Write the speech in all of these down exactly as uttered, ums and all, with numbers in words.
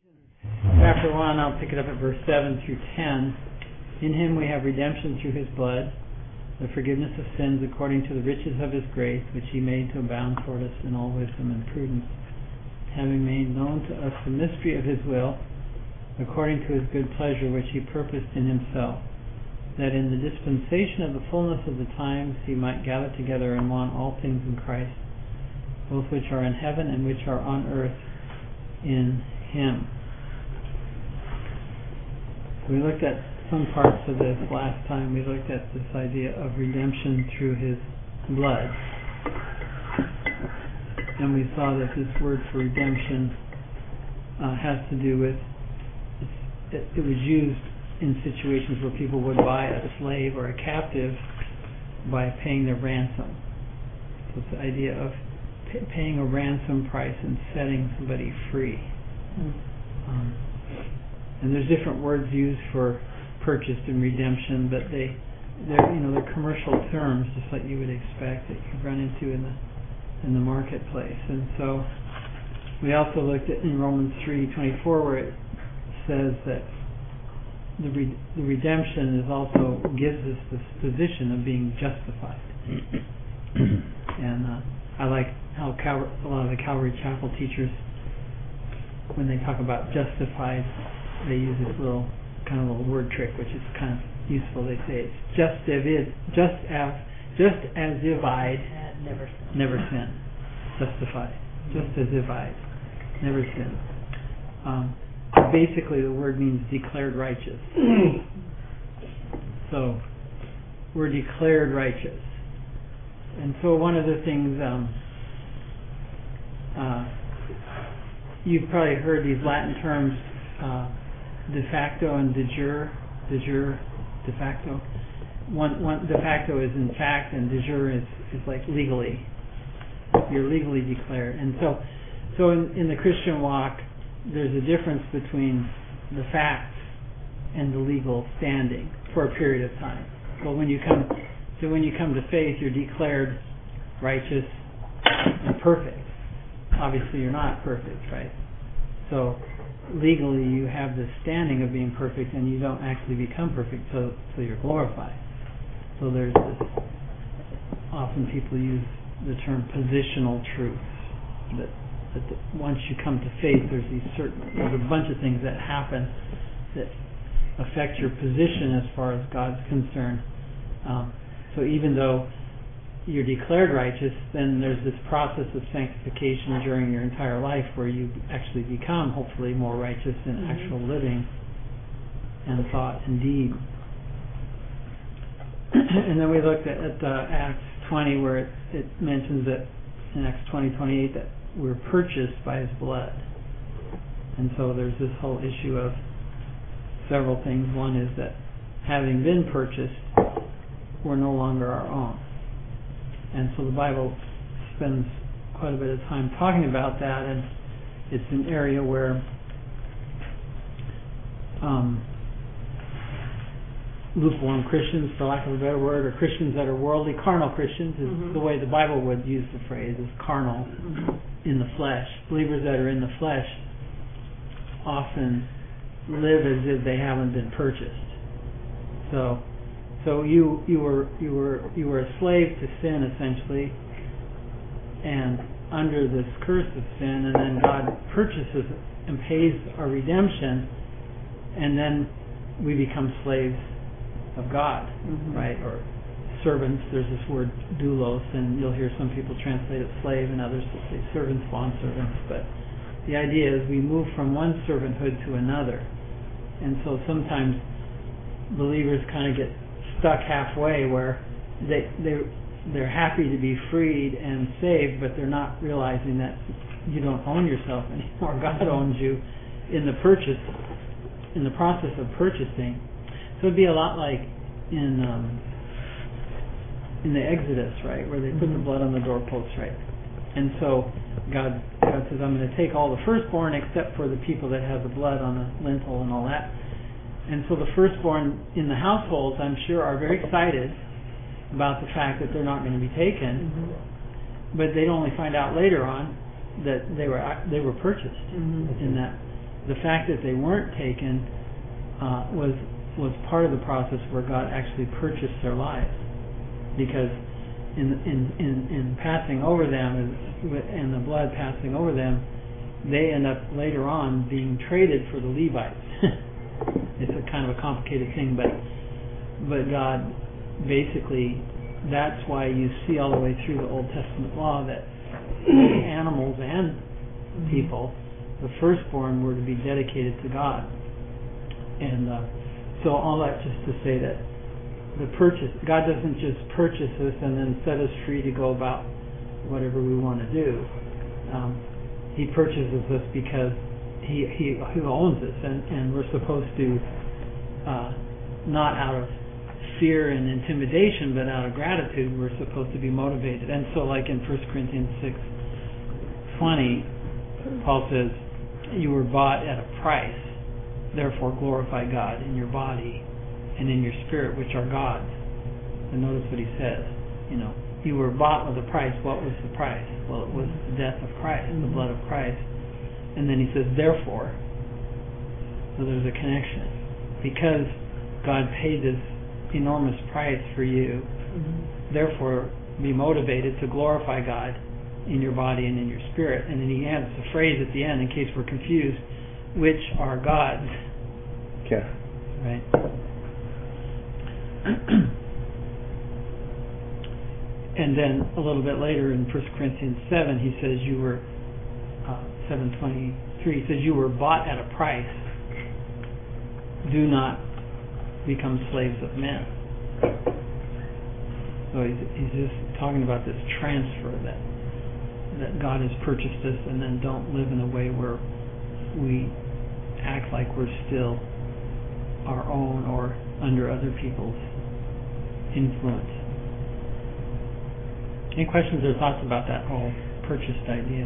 Chapter one, I'll pick it up at verse seven through ten. In him we have redemption through his blood, the forgiveness of sins according to the riches of his grace, which he made to abound toward us in all wisdom and prudence, having made known to us the mystery of his will, according to his good pleasure which he purposed in himself, that in the dispensation of the fullness of the times he might gather together in one all things in Christ, both which are in heaven and which are on earth in him. We looked at some parts of this last time. We looked at this idea of redemption through his blood. And we saw that this word for redemption uh, has to do with, it, it was used in situations where people would buy a slave or a captive by paying their ransom. So it's the idea of pay, paying a ransom price and setting somebody free. Um, And there's different words used for purchased and redemption, but they, they're you know they're commercial terms, just like you would expect that you run into in the in the marketplace. And so we also looked at in Romans three twenty-four where it says that the re, the redemption is also gives us this position of being justified. And uh, I like how Cal, a lot of the Calvary Chapel teachers, when they talk about justified, they use this little kind of little word trick, which is kind of useful. They say it's just as if, just as, just as if I'd never sin. never sinned, justified, just as if I'd never sinned. Um, basically, the word means declared righteous. So we're declared righteous, and so one of the things um, uh, you've probably heard these Latin terms. Uh, de facto and de jure, de jure, de facto. One, one, de facto is in fact, and de jure is, is like legally. You're legally declared. And so, so in, in the Christian walk, there's a difference between the facts and the legal standing for a period of time. So when you come, so when you come to faith, you're declared righteous and perfect. Obviously, you're not perfect, right? So legally you have the standing of being perfect, and you don't actually become perfect so so you're glorified. So there's this, often people use the term positional truth, that, that the, once you come to faith there's these certain there's a bunch of things that happen that affect your position as far as God's concerned. Um, so even though you're declared righteous, then there's this process of sanctification during your entire life where you actually become, hopefully, more righteous in mm-hmm. actual living and thought and deed. And then we looked at, at uh, Acts twenty, where it, it mentions that in Acts twenty twenty-eight that we're purchased by his blood. And so there's this whole issue of several things. One is that having been purchased, we're no longer our own. And so the Bible spends quite a bit of time talking about that, and it's an area where um, lukewarm Christians, for lack of a better word, or Christians that are worldly, carnal Christians, is mm-hmm. the way the Bible would use the phrase, is carnal, mm-hmm. in the flesh. Believers that are in the flesh often live as if they haven't been purchased. So So you you were you were you were a slave to sin essentially, and under this curse of sin, and then God purchases and pays our redemption, and then we become slaves of God, mm-hmm. right? Or servants. There's this word doulos, and you'll hear some people translate it slave, and others will say servants, bondservants. But the idea is we move from one servanthood to another, and so sometimes believers kind of get stuck halfway where they they they're happy to be freed and saved, but they're not realizing that you don't own yourself anymore. God owns you in the purchase, in the process of purchasing. So it'd be a lot like in um, in the Exodus, right, where they put mm-hmm. the blood on the doorposts, right? And so God God says, I'm going to take all the firstborn except for the people that have the blood on the lintel and all that. And so the firstborn in the households, I'm sure, are very excited about the fact that they're not going to be taken, mm-hmm. but they'd only find out later on that they were they were purchased mm-hmm. in that the fact that they weren't taken uh, was was part of the process where God actually purchased their lives, because in in in, in passing over them and the blood passing over them, they end up later on being traded for the Levites. It's a kind of a complicated thing, but but God basically, that's why you see all the way through the Old Testament law that animals and people, the firstborn, were to be dedicated to God. And uh, so all that just to say that the purchase, God doesn't just purchase us and then set us free to go about whatever we want to do. Um, he purchases us because he, he, he owns us, and, and we're supposed to, uh, not out of fear and intimidation, but out of gratitude, we're supposed to be motivated. And so like in First Corinthians six twenty, Paul says, you were bought at a price, therefore glorify God in your body and in your spirit, which are God's. And notice what he says, you know, you were bought with a price. What was the price? Well, it was the death of Christ, the blood of Christ. And then he says, therefore, so there's a connection. Because God paid this enormous price for you, mm-hmm. therefore be motivated to glorify God in your body and in your spirit. And then he adds the phrase at the end, in case we're confused, which are God's. Yeah. Right? And then a little bit later in First Corinthians seven, he says you were, uh, seven twenty-three, he says you were bought at a price. Do not become slaves of men. So he's, he's just talking about this transfer that that God has purchased us, and then don't live in a way where we act like we're still our own or under other people's influence. Any questions or thoughts about that whole purchased idea?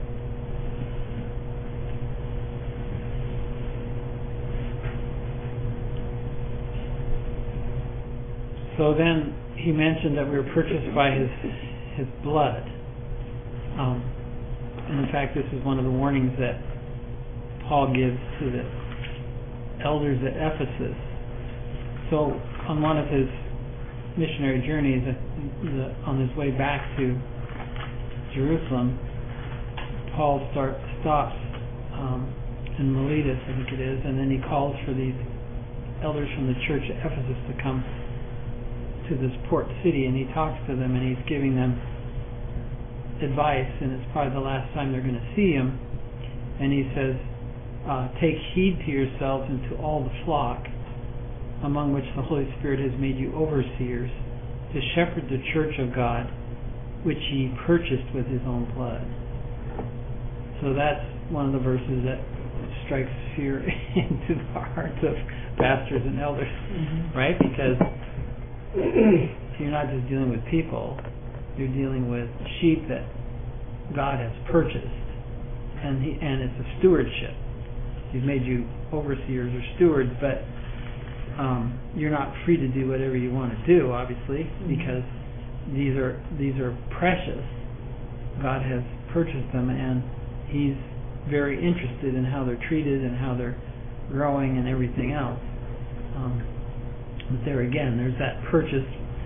So then he mentioned that we were purchased by his his blood. Um, and in fact, this is one of the warnings that Paul gives to the elders at Ephesus. So on one of his missionary journeys, the, on his way back to Jerusalem, Paul start, stops um, in Miletus, I think it is, and then he calls for these elders from the church at Ephesus to come to this port city, and he talks to them, and he's giving them advice, and it's probably the last time they're going to see him. And he says, uh, take heed to yourselves and to all the flock among which the Holy Spirit has made you overseers, to shepherd the church of God, which he purchased with his own blood. So that's one of the verses that strikes fear into the hearts of pastors and elders, mm-hmm. right? Because you're not just dealing with people, you're dealing with sheep that God has purchased, and he, and it's a stewardship. He's made you overseers or stewards, but um, you're not free to do whatever you want to do, obviously, mm-hmm. because these are these are precious. God has purchased them, and he's very interested in how they're treated and how they're growing and everything else. Um, but there again, there's that purchase,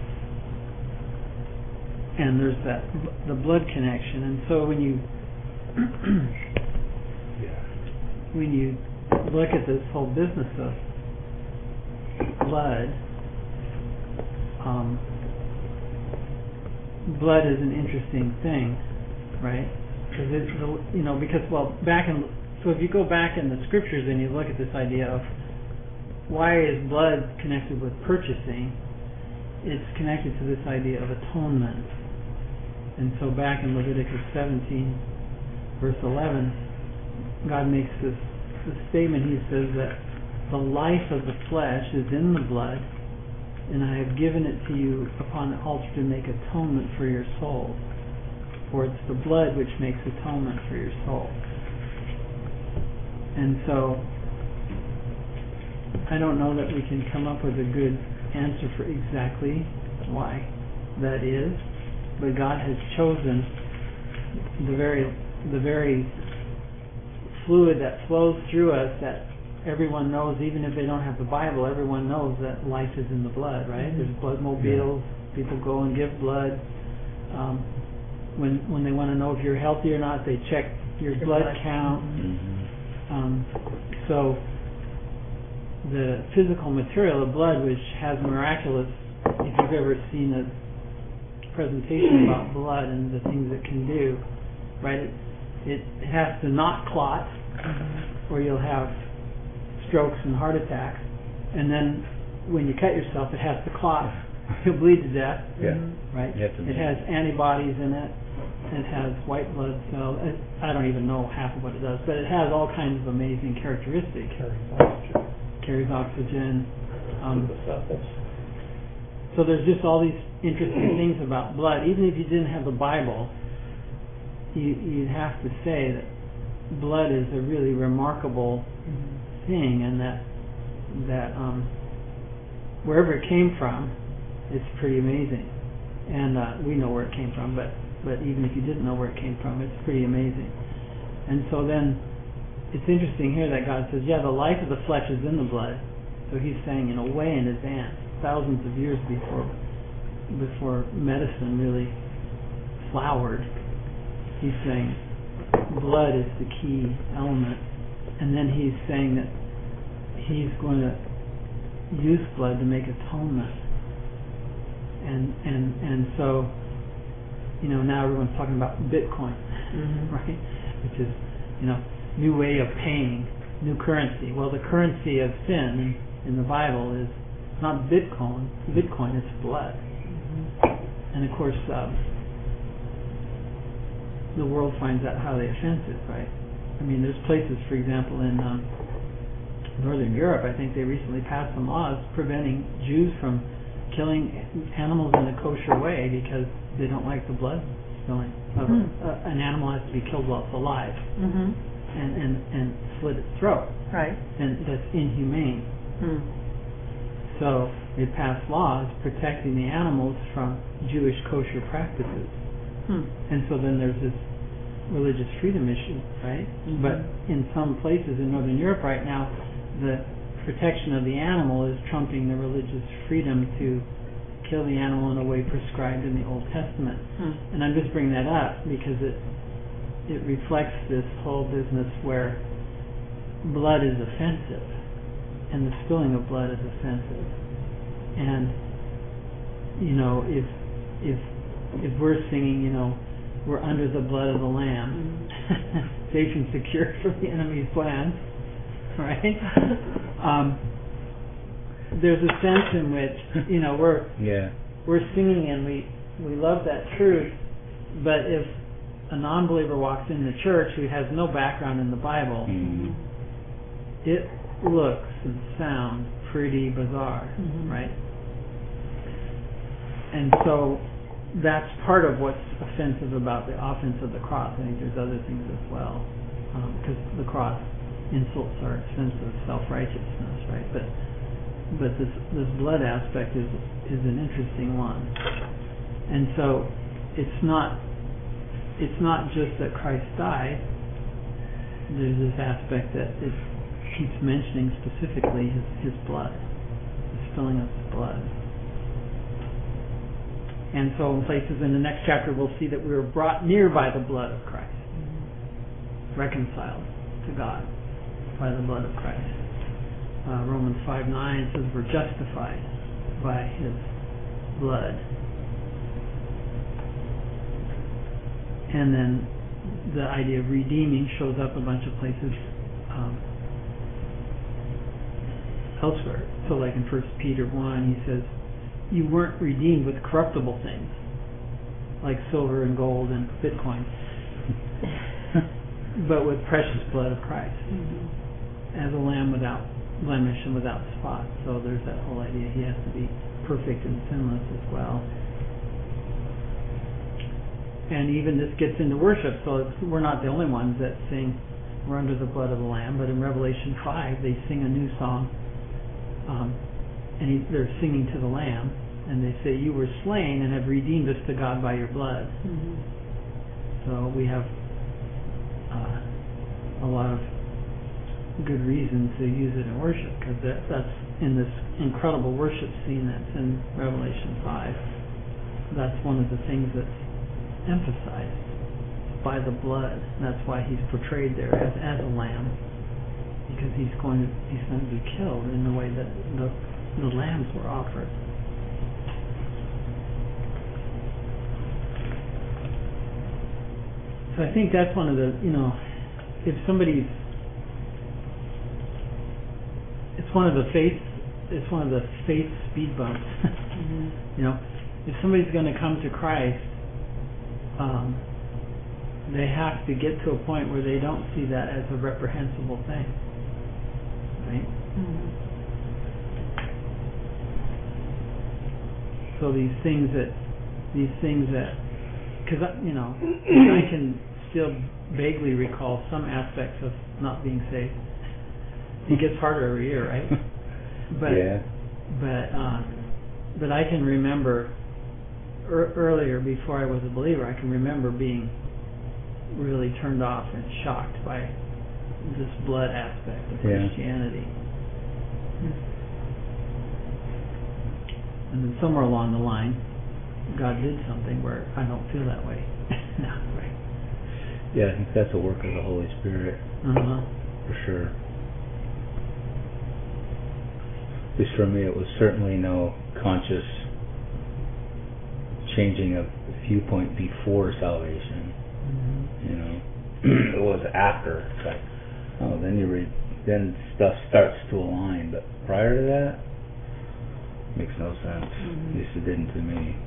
and there's that the blood connection. And so when you when you look at this whole business of blood, um, blood is an interesting thing, right? Because it's you know because well back in so if you go back in the scriptures and you look at this idea of why is blood connected with purchasing, it's connected to this idea of atonement. And so back in Leviticus seventeen, verse eleven, God makes this, this statement. He says that the life of the flesh is in the blood, and I have given it to you upon the altar to make atonement for your soul. For it's the blood which makes atonement for your soul. And so I don't know that we can come up with a good answer for exactly why that is, but God has chosen the very the very fluid that flows through us that everyone knows, even if they don't have the Bible, everyone knows that life is in the blood, right? Mm-hmm. There's blood mobiles, yeah. People go and give blood. Um, when when they want to know if you're healthy or not, they check your, your blood, blood count. Mm-hmm. Um, so the physical material of blood, which has miraculous, if you've ever seen a presentation about blood and the things it can do, right? It, it has to not clot, mm-hmm. or you'll have strokes and heart attacks. And then when you cut yourself, it has to clot. You'll bleed to death, yeah. right? It has antibodies in it. It has white blood cells. I don't even know half of what it does, but it has all kinds of amazing characteristics. Carries oxygen. Carries oxygen. Um, so there's just all these interesting things about blood. Even if you didn't have the Bible, you, you'd have to say that blood is a really remarkable mm-hmm. thing, and that that um, wherever it came from, it's pretty amazing. And uh, we know where it came from, but but even if you didn't know where it came from, it's pretty amazing. And so then it's interesting here that God says, yeah, the life of the flesh is in the blood. So he's saying, in a way, in advance, thousands of years before before medicine really flowered, he's saying blood is the key element. And then he's saying that he's going to use blood to make atonement. And and and so, you know, now everyone's talking about Bitcoin, mm-hmm. right? Which is, you know, new way of paying, new currency. Well, the currency of sin in, in the Bible is not Bitcoin. Bitcoin is blood. Mm-hmm. And of course, um, the world finds that highly offensive, right? I mean, there's places, for example, in um, Northern Europe, I think they recently passed some laws preventing Jews from killing animals in a kosher way because they don't like the blood spilling. Mm-hmm. Uh, an animal has to be killed while it's alive, mm-hmm. and, and, and slit its throat. Right. And that's inhumane. Mm. So they passed laws protecting the animals from Jewish kosher practices. Mm. And so then there's this religious freedom issue, right? Mm-hmm. But in some places in Northern Europe right now, the protection of the animal is trumping the religious freedom to kill the animal in a way prescribed in the Old Testament. Hmm. And I'm just bringing that up because it it reflects this whole business where blood is offensive and the spilling of blood is offensive. And you know, if if if we're singing, you know, we're under the blood of the Lamb, mm-hmm. safe and secure from the enemy's plans, right? Um, there's a sense in which, you know, we're yeah. we're singing and we, we love that truth, but if a non-believer walks in the church who has no background in the Bible, mm-hmm. it looks and sounds pretty bizarre, mm-hmm. right? And so that's part of what's offensive about the offense of the cross. I think there's other things as well, because um, the cross insults our sense of self-righteousness, right? But but this this blood aspect is is an interesting one, and so it's not it's not just that Christ died. There's this aspect that it keeps mentioning specifically his his blood, the spilling of his blood. And so in places in the next chapter we'll see that we were brought near by the blood of Christ, reconciled to God by the blood of Christ. Uh, Romans five nine says we're justified by his blood. And then the idea of redeeming shows up a bunch of places um, elsewhere. So like in First Peter one, he says, you weren't redeemed with corruptible things like silver and gold and Bitcoin, but with precious blood of Christ, mm-hmm. as a lamb without blemish and without spot. So there's that whole idea he has to be perfect and sinless as well. And even this gets into worship, so it's, we're not the only ones that sing we're under the blood of the Lamb, but in Revelation five they sing a new song, um, and he, they're singing to the Lamb, and they say, you were slain and have redeemed us to God by your blood. Mm-hmm. So we have uh, a lot of good reason to use it in worship, because that, that's in this incredible worship scene that's in Revelation five. That's one of the things that's emphasized by the blood. That's why he's portrayed there as, as a lamb, because he's going to he's going to be killed in the way that the the lambs were offered. So I think that's one of the, you know, if somebody's, it's one of the faith, it's one of the faith speed bumps. Mm-hmm. You know, if somebody's going to come to Christ, um, they have to get to a point where they don't see that as a reprehensible thing, right? Mm-hmm. So these things that, these things that, because you know, I can still vaguely recall some aspects of not being saved. It gets harder every year, right? But yeah. but uh, but I can remember er- earlier, before I was a believer, I can remember being really turned off and shocked by this blood aspect of yeah. Christianity. And then somewhere along the line, God did something where I don't feel that way now, right? Yeah, I think that's a work of the Holy Spirit, uh-huh. for sure. At least for me, it was certainly no conscious changing of viewpoint before salvation. Mm-hmm. You know, it was after. It's like, oh, then you read, then stuff starts to align. But prior to that, makes no sense. Mm-hmm. At least it didn't to me.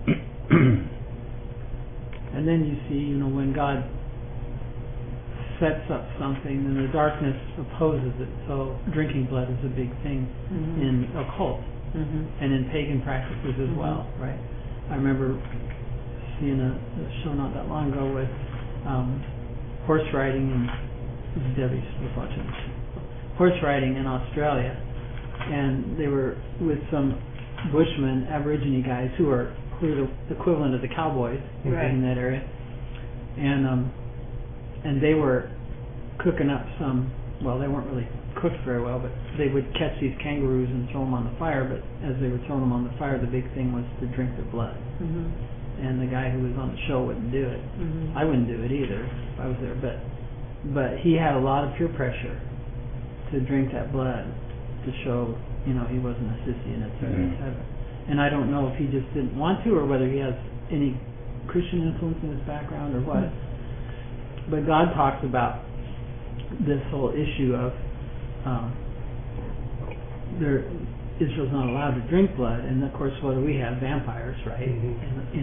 And then you see, you know, when God sets up something, then the darkness opposes it. So drinking blood is a big thing mm-hmm. in occult mm-hmm. and in pagan practices as mm-hmm. well, right? I remember seeing a, a show not that long ago with um, horse riding, and Debbie was watching this show. Horse riding in Australia, and they were with some Bushmen, Aborigine guys who are who are the equivalent of the cowboys right. in that area, and um, and they were cooking up some. Well, they weren't really cooked very well, but they would catch these kangaroos and throw them on the fire. But as they were throwing them on the fire, the big thing was to drink their blood. Mm-hmm. And the guy who was on the show wouldn't do it. Mm-hmm. I wouldn't do it either if I was there. But but he had a lot of peer pressure to drink that blood to show, you know, he wasn't a sissy and et cetera, mm-hmm. et cetera. And I don't know if he just didn't want to, or whether he has any Christian influence in his background or what. Mm-hmm. But God talks about this whole issue of um, there, Israel's not allowed to drink blood, and of course, what do we have? Vampires, right? Mm-hmm. In, in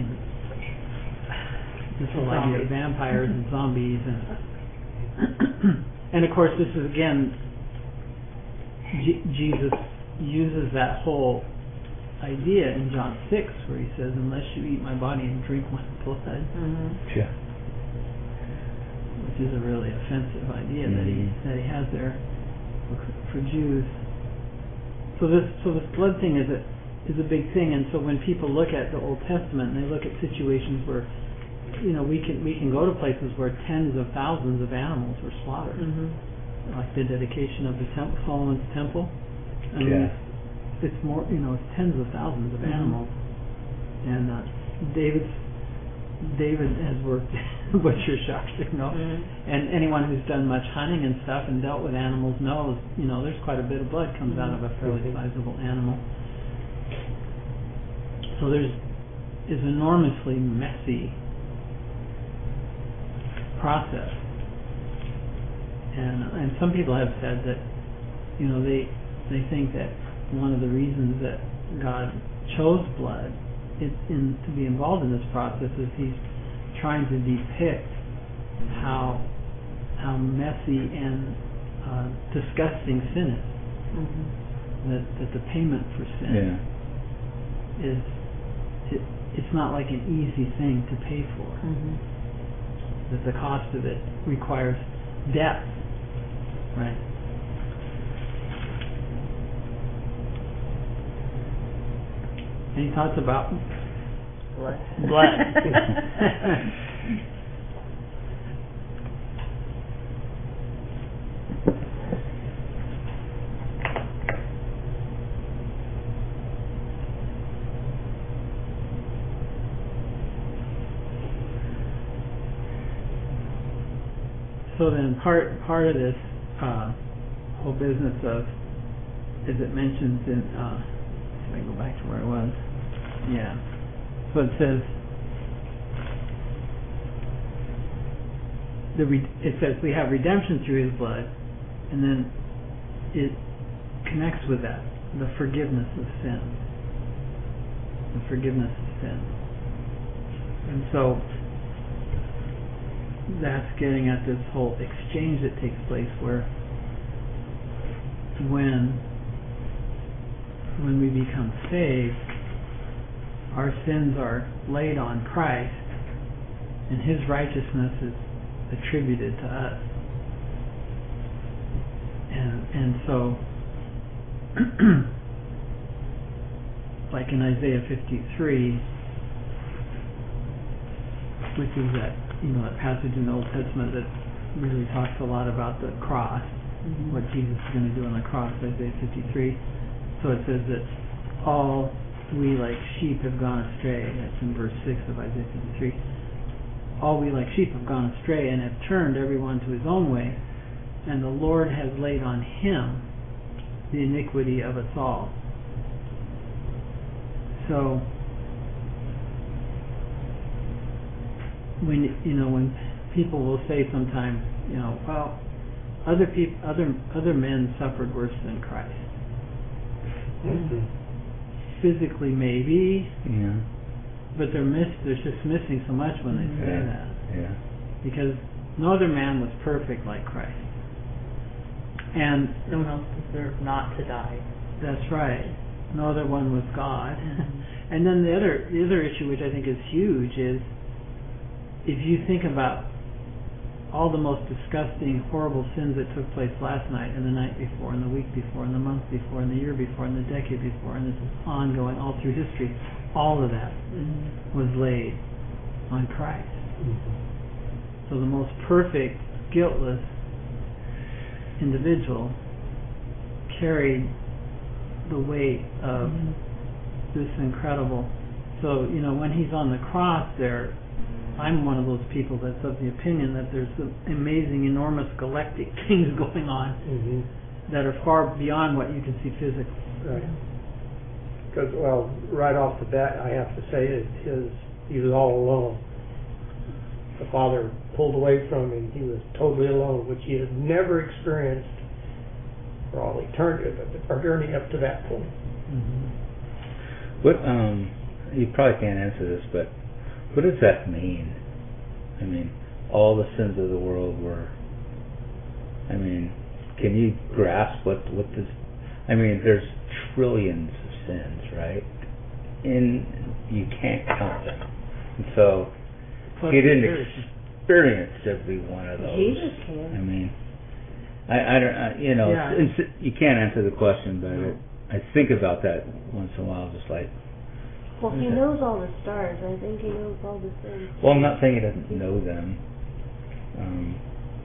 this whole idea of vampires and zombies, and and of course, this is again, G- Jesus uses that whole idea in John six, where he says, "Unless you eat my body and drink my blood," mm-hmm. yeah. which is a really offensive idea mm-hmm. that he that he has there for, for Jews. So this so this blood thing is a is a big thing, and so when people look at the Old Testament and they look at situations where, you know, we can we can go to places where tens of thousands of animals were slaughtered, mm-hmm. like the dedication of the temple, Solomon's temple. I mean, yeah. it's, it's more, you know, it's tens of thousands of mm-hmm. animals, and uh, David's David has worked butcher shops, you know, mm-hmm. and anyone who's done much hunting and stuff and dealt with animals knows, you know, there's quite a bit of blood comes mm-hmm. out of a fairly mm-hmm. sizable animal. So there's is enormously messy process, and and some people have said that, you know, they they think that one of the reasons that God chose blood It, in, to be involved in this process is he's trying to depict how how messy and uh, disgusting sin is. Mm-hmm. That that the payment for sin yeah. is it, it's not like an easy thing to pay for. Mm-hmm. That the cost of it requires death, right? Any thoughts about blood? Blood. so then part part of this uh, whole business of, as it mentions in, uh, if I go back to where it was, yeah. So it says, the re- it says we have redemption through His blood, and then it connects with that, the forgiveness of sins, the forgiveness of sins, and so that's getting at this whole exchange that takes place where when when we become saved, our sins are laid on Christ and His righteousness is attributed to us. And and so like in Isaiah fifty-three, which is that, you know, that passage in the Old Testament that really talks a lot about the cross, mm-hmm. what Jesus is going to do on the cross, Isaiah fifty-three. So it says that all we like sheep have gone astray. That's in verse six of Isaiah fifty-three. All we like sheep have gone astray and have turned everyone to his own way, and the Lord has laid on Him the iniquity of us all. So when you know when people will say sometimes, you know, well, other people, other other men suffered worse than Christ. Mm-hmm. Physically, maybe. Yeah. But they're miss. They're just missing so much when they say yeah. that. Yeah. Because no other man was perfect like Christ. And no one else deserved not to die. That's right. No other one was God. Mm-hmm. And then the other the other issue, which I think is huge, is if you think about all the most disgusting, horrible sins that took place last night and the night before and the week before and the month before and the year before and the decade before, and this is ongoing all through history, all of that mm-hmm. was laid on Christ. Mm-hmm. So the most perfect, guiltless individual carried the weight of mm-hmm. this incredible. So, you know, when He's on the cross there, I'm one of those people that's of the opinion that there's some amazing, enormous galactic things going on mm-hmm. that are far beyond what you can see physically. Right. Because, well, right off the bat, I have to say it, his, he was all alone. The Father pulled away from him. He was totally alone, which he had never experienced for all eternity, our journey up to that point. Mm-hmm. What, um, you probably can't answer this, but what does that mean? I mean, all the sins of the world were, I mean, can you grasp what, what this, I mean, there's trillions of sins, right? And you can't count them. And so, Plus he didn't experience every one of those. Jesus can. I mean, I, I don't, I, you know, yeah. it's, it's, you can't answer the question, but no. it, I think about that once in a while, just like, well, He knows all the stars. I think He knows all the sins. well, I'm not saying He doesn't know them. Um,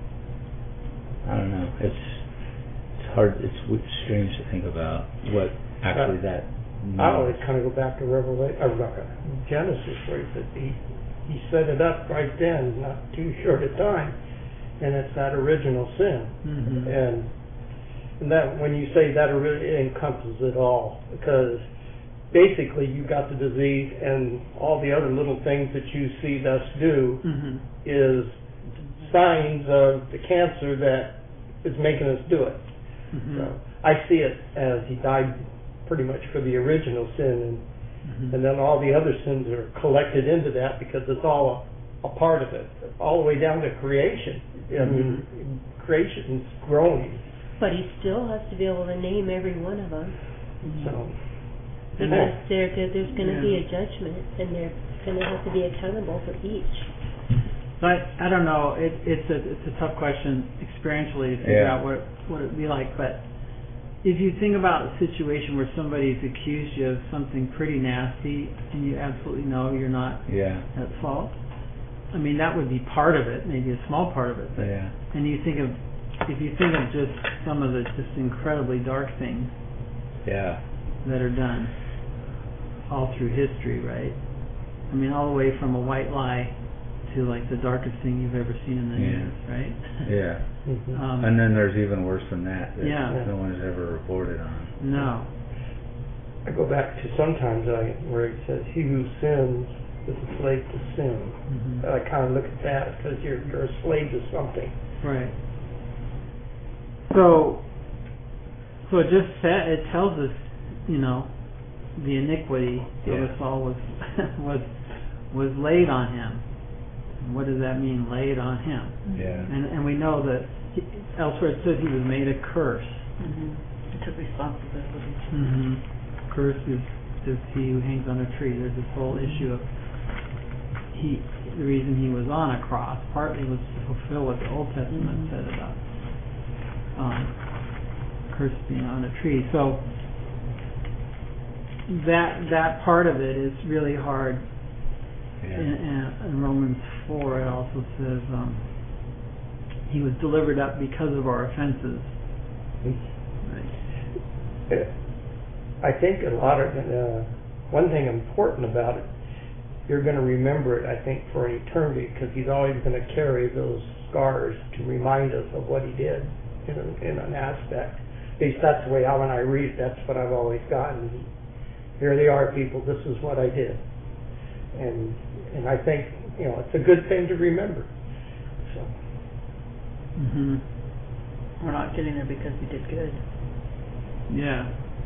I don't know. It's it's hard. It's w- strange to think about what actually uh, that means. I always kind of go back to Revelation, or Genesis, where he said he he set it up right then, not too short a time, and it's that original sin. Mm-hmm. And and that when you say that, it really encompasses it all, because basically you got the disease and all the other little things that you see us do mm-hmm. is signs of the cancer that is making us do it. Mm-hmm. So I see it as He died pretty much for the original sin, and mm-hmm. and then all the other sins are collected into that because it's all a, a part of it, all the way down to creation. I mean, mm-hmm. creation's growing. But He still has to be able to name every one of them. Mm-hmm. So. Because there, there's going to yeah. be a judgment, and they're going to have to be accountable for each. But I don't know. It, it's a it's a tough question experientially to figure yeah. out what what it'd be like. But if you think about a situation where somebody's accused you of something pretty nasty, and you absolutely know you're not yeah. at fault, I mean that would be part of it, maybe a small part of it. But, yeah. And you think of if you think of just some of the just incredibly dark things. Yeah. That are done all through history, right? I mean, all the way from a white lie to like the darkest thing you've ever seen in the Yeah. news, right? Yeah. Mhm. um, And then there's even worse than that that Yeah. no one has ever reported on. no. I go back to sometimes I where it says, "He who sins is a slave to sin." Mhm. I kind of look at that because you're you're a slave to something. Right. So, so it just sa- it tells us, you know, the iniquity Yeah. of us all was was was laid on him. And what does that mean? Laid on him. Yeah. And and we know that he, elsewhere it says he was made a curse. Mm-hmm. He took responsibility. Mm-hmm. Curse is is he who hangs on a tree. There's this whole issue of he. The reason he was on a cross partly was to fulfill what the Old Testament Mhm. said about um, curse being on a tree. So that that part of it is really hard. Yeah. In, in, in Romans four, it also says um, he was delivered up because of our offenses. Right. Uh, I think a lot of uh, one thing important about it, you're going to remember it. I think for an eternity, because he's always going to carry those scars to remind us of what he did in, a, in an aspect. At least that's the way I, when I read, that's what I've always gotten. Here they are, people. This is what I did, and and I think you know it's a good thing to remember. So. Mm-hmm. We're not getting there because we did good. Yeah.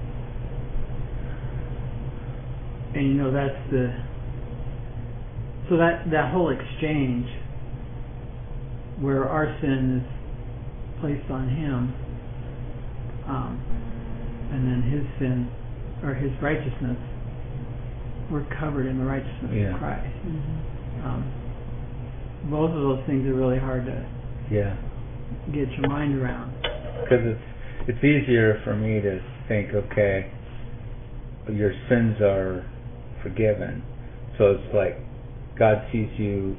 And you know that's the so that that whole exchange where our sin is placed on him, um, and then his sin or his righteousness, we're covered in the righteousness Yeah. of Christ. Mm-hmm. Um, both of those things are really hard to Yeah. get your mind around. Because it's it's easier for me to think, okay, your sins are forgiven. So it's like God sees you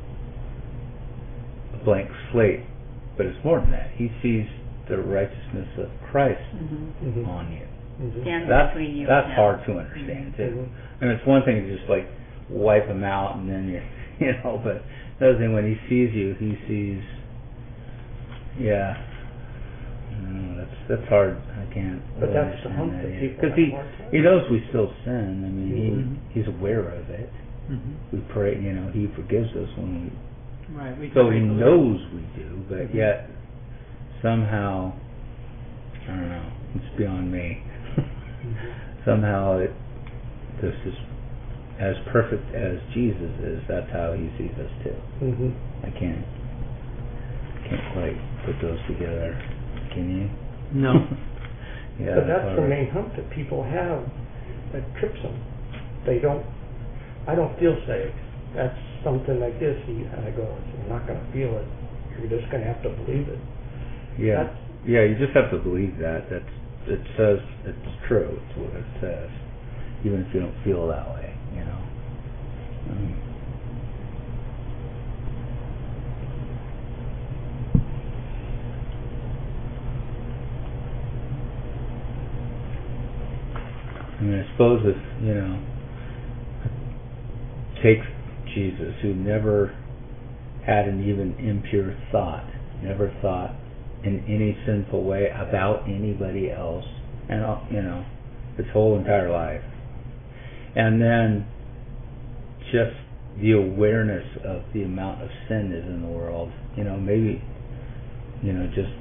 a blank slate, but it's more than that. He sees the righteousness of Christ Mm-hmm. Mhm. on you. Mhm. Standing That's between you that's and hard him. to understand Mhm. too. And it's one thing to just like wipe him out and then you you know, but the other thing when he sees you, he sees. Yeah. No, that's that's hard. I can't. But really that's the understand hump that that either. people Because have he a hard time. he knows we still sin. I mean, Mhm. he he's aware of it. Mm-hmm. We pray, you know, he forgives us when we. Right. We So can he make a- knows we do, but Mhm. yet somehow, I don't know. It's beyond me. Somehow it this is as perfect as Jesus is. That's how he sees us too. Mhm. I can't can't quite put those together. Can you? No. Yeah. But that's the hard. main hump that people have that trips them. They don't, I don't feel saved. That's something like this. You, I go, you're not going to feel it. You're just going to have to believe it. Yeah. That's, Yeah, you just have to believe that. That's it says it's true. It's what it says. Even if you don't feel that way, you know. Um, I mean, I suppose if, you know, take Jesus, who never had an even impure thought, never thought in any sinful way about anybody else, and, uh, you know, his whole entire life. And then just the awareness of the amount of sin is in the world, you know, maybe, you know, just,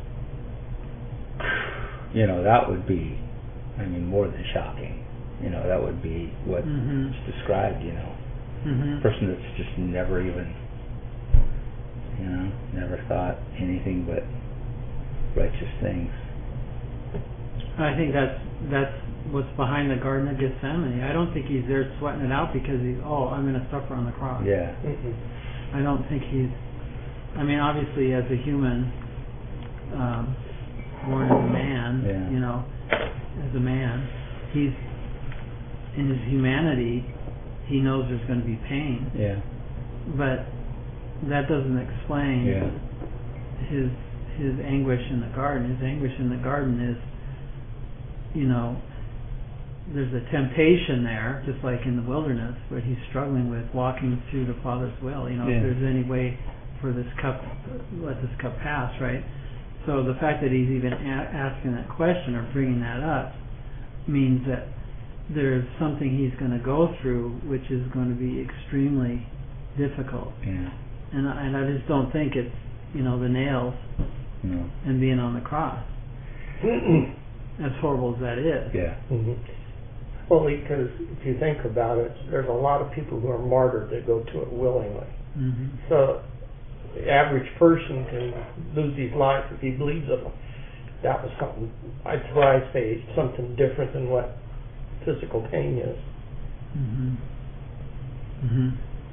you know, that would be, I mean, more than shocking. You know, that would be what Mhm. is described, you know. Mhm. A person that's just never even, you know, never thought anything but righteous things. I think that's that's what's behind the Garden of Gethsemane. I don't think he's there sweating it out because he's oh I'm going to suffer on the cross. Yeah. mm-mm. I don't think he's. I mean, obviously, as a human, um, born as a man, Yeah. you know, as a man, he's in his humanity. He knows there's going to be pain, Yeah. but that doesn't explain Yeah. his his anguish in the garden. His anguish in the garden is, you know, there's a temptation there, just like in the wilderness, but he's struggling with walking through the Father's will. You know, Yeah. if there's any way for this cup, let this cup pass, right? So the fact that he's even a- asking that question or bringing that up means that there's something he's going to go through which is going to be extremely difficult. Yeah. And I, and I just don't think it's, you know, the nails No. and being on the cross, as horrible as that is. Yeah. Mhm. Well, because if you think about it, there's a lot of people who are martyred that go to it willingly. Mm-hmm. So the average person can lose his life if he believes of them. That was something, that's why I say it's something different than what physical pain is. Mm-hmm. Mm-hmm.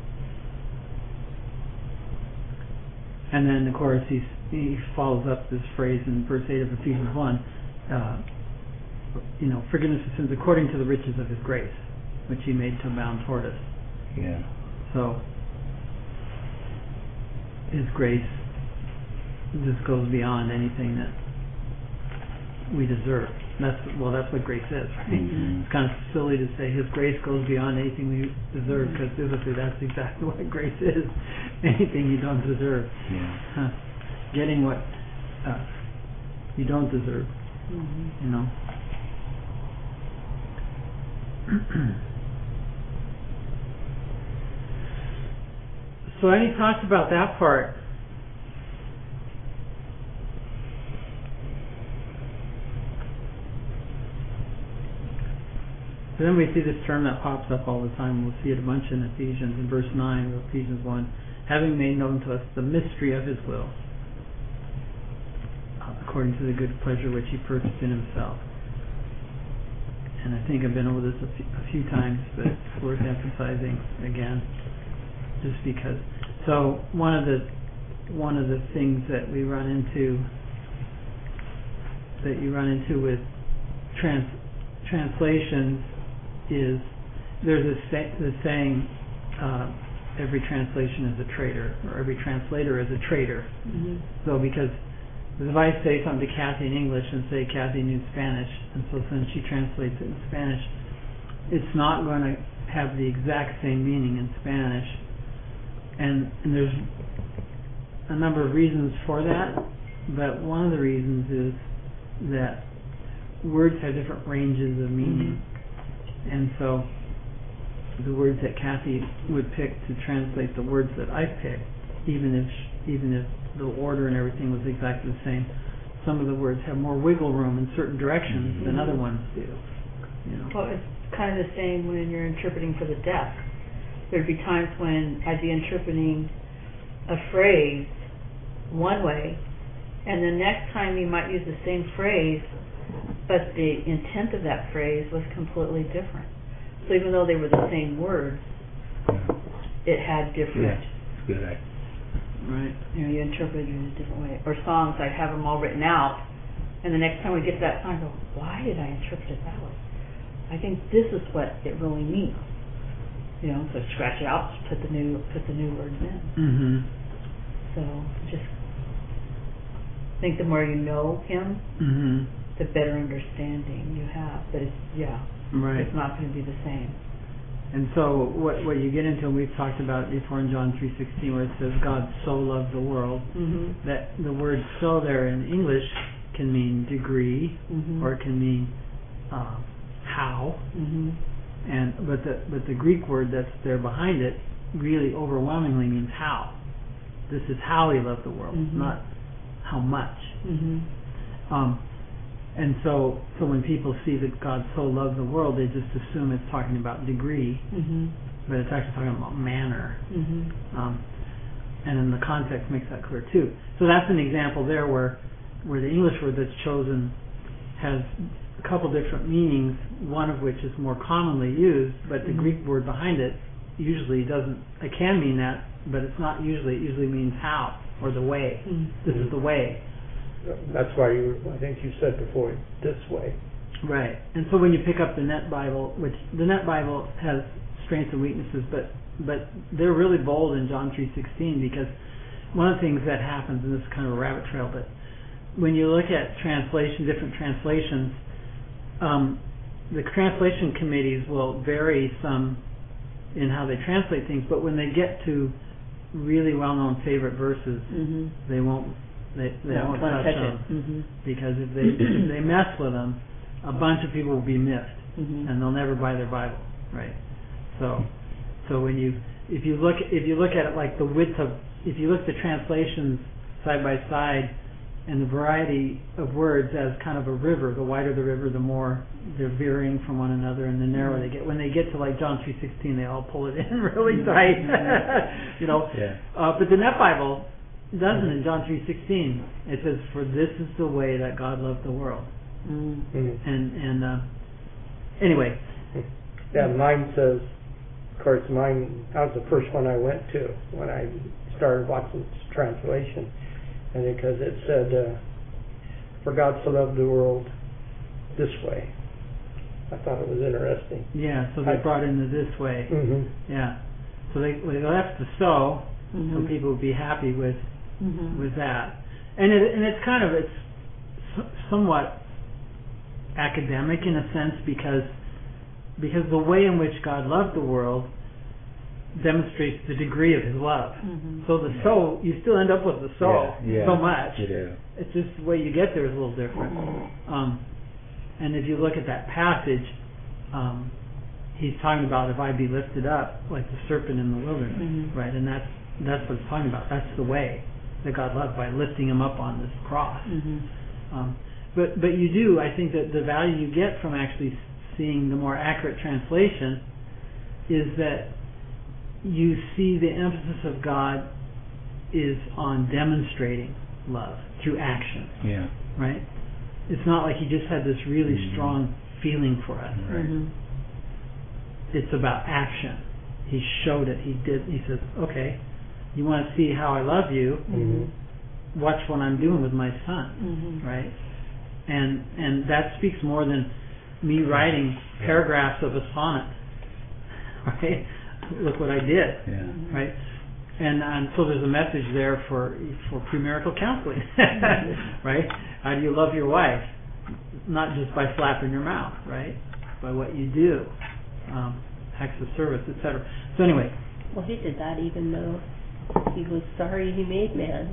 And then, of course, he's, he follows up this phrase in verse eight of Ephesians one, uh, you know, forgiveness of sins according to the riches of his grace, which he made to abound toward us. Yeah. So, his grace just goes beyond anything that we deserve. That's well, that's what grace is, right? Mm-hmm. It's kind of silly to say his grace goes beyond anything we deserve, because biblically that's exactly what grace is. Anything you don't deserve. Yeah. Huh. Getting what uh, you don't deserve, Mm-hmm. you know. So any thoughts about that part? So then we see this term that pops up all the time. We'll see it a bunch in Ephesians, in verse nine of Ephesians one. Having made known to us the mystery of his will, according to the good pleasure which he purposed in himself. And I think I've been over this a few, a few times, but it's worth emphasizing again, just because. So one of the one of the things that we run into, that you run into with trans translations, is there's a say, the saying, uh, every translation is a traitor, or every translator is a traitor. Mm-hmm. So because if I say something to Kathy in English and say Kathy knew Spanish, and so then she translates it in Spanish, it's not going to have the exact same meaning in Spanish. And, and there's a number of reasons for that, but one of the reasons is that words have different ranges of meaning. Mm-hmm. And so the words that Kathy would pick to translate the words that I picked, even if even if the order and everything was exactly the same, some of the words have more wiggle room in certain directions mm-hmm. than other ones do. You know? Well, it's kind of the same when you're interpreting for the deaf. There'd be times when I'd be interpreting a phrase one way, and the next time you might use the same phrase, but the intent of that phrase was completely different. So even though they were the same words, it had different. Yeah, good. I, right. You know, you interpret it in a different way. Or songs, I'd have them all written out, and the next time we get to that song, I go, why did I interpret it that way? I think this is what it really means. You know, so scratch it out, put the new put the new words in. Mm-hmm. So just think the more you know him, mm-hmm. the better understanding you have. But it's yeah, right. It's not going to be the same. And so what what you get into, and we've talked about it before in John three sixteen, where it says God so loved the world, mm-hmm. that the word "so" there in English can mean degree, mm-hmm. or it can mean uh, how. Mm-hmm. And but the but the Greek word that's there behind it really overwhelmingly means how. This is how he loved the world, mm-hmm. not how much. Mm-hmm. Um, and so so when people see that God so loved the world, they just assume it's talking about degree, mm-hmm. but it's actually talking about manner. Mm-hmm. Um, and then the context makes that clear too. So that's an example there where where the English word that's chosen has a couple different meanings, one of which is more commonly used, but the mm-hmm. Greek word behind it usually doesn't, it can mean that, but it's not usually, it usually means how, or the way. Mm-hmm. This is the way. That's why you, I think you said before, this way. Right. And so when you pick up the Net Bible, which the Net Bible has strengths and weaknesses, but but they're really bold in John three sixteen, because one of the things that happens, and this is kind of a rabbit trail, but when you look at translation, different translations, um, the translation committees will vary some in how they translate things, but when they get to really well-known favorite verses, Mhm. they won't they they No, won't won't touch touch them it. Mhm. because if they if they mess with them, a bunch of people will be missed Mhm. and they'll never buy their Bible, right? So so when you if you look if you look at it like the width of if you look at the translations side by side and the variety of words as kind of a river, the wider the river, the more they're veering from one another, and the narrower they get. When they get to like John three sixteen, they all pull it in really tight, you know. Yeah. Uh, but the Net Bible doesn't. In John three sixteen, it says, "For this is the way that God loved the world." Mm. Mhm. And and uh, anyway, Yeah, mine says, of course, mine, that was the first one I went to when I started watching this translation. And because it said, uh, for God so loved the world this way. I thought it was interesting. yeah. So they I- brought in the this way, Mm-hmm. yeah. So they they left the so, so Mhm. people would be happy with Mhm. with that, and it and it's kind of it's s- somewhat academic in a sense because because the way in which God loved the world demonstrates the degree of His love. Mhm. So the so you still end up with the so Yeah, yeah, so much. You do. It's just the way you get there is a little different. Um, and if you look at that passage, um, he's talking about if I be lifted up like the serpent in the wilderness, Mhm. right? And that's that's what it's talking about. That's the way that God loved, by lifting him up on this cross. Mhm. Um, but but you do, I think that the value you get from actually seeing the more accurate translation is that you see the emphasis of God is on demonstrating love through action, Yeah. right? It's not like he just had this really Mhm. strong feeling for us. Right. Mhm. It's about action. He showed it. He did. He says, okay, you want to see how I love you? Mhm. Watch what I'm doing with my son, Mhm. right? And and that speaks more than me writing paragraphs of a sonnet, right? Look what I did, Yeah. right? And, and so there's a message there for for premarital counseling, right? How do you love your wife? Not just by flapping your mouth, right? By what you do, um, acts of service, et cetera. So anyway, Well, he did that even though he was sorry he made man.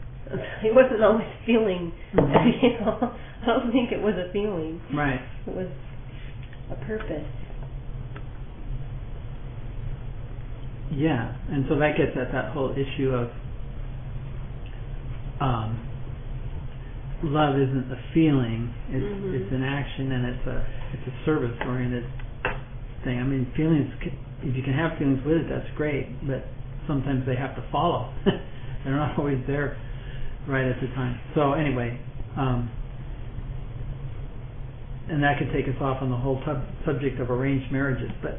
He wasn't always feeling, Mhm. you know, I don't think it was a feeling. right. It was a purpose. Yeah, and so that gets at that whole issue of um, love isn't a feeling; it's Mhm. it's an action, and it's a it's a service oriented thing. I mean, feelings. c- If you can have feelings with it, that's great, but sometimes they have to follow. They're not always there right at the time. So anyway, um, and that could take us off on the whole tub- subject of arranged marriages, but.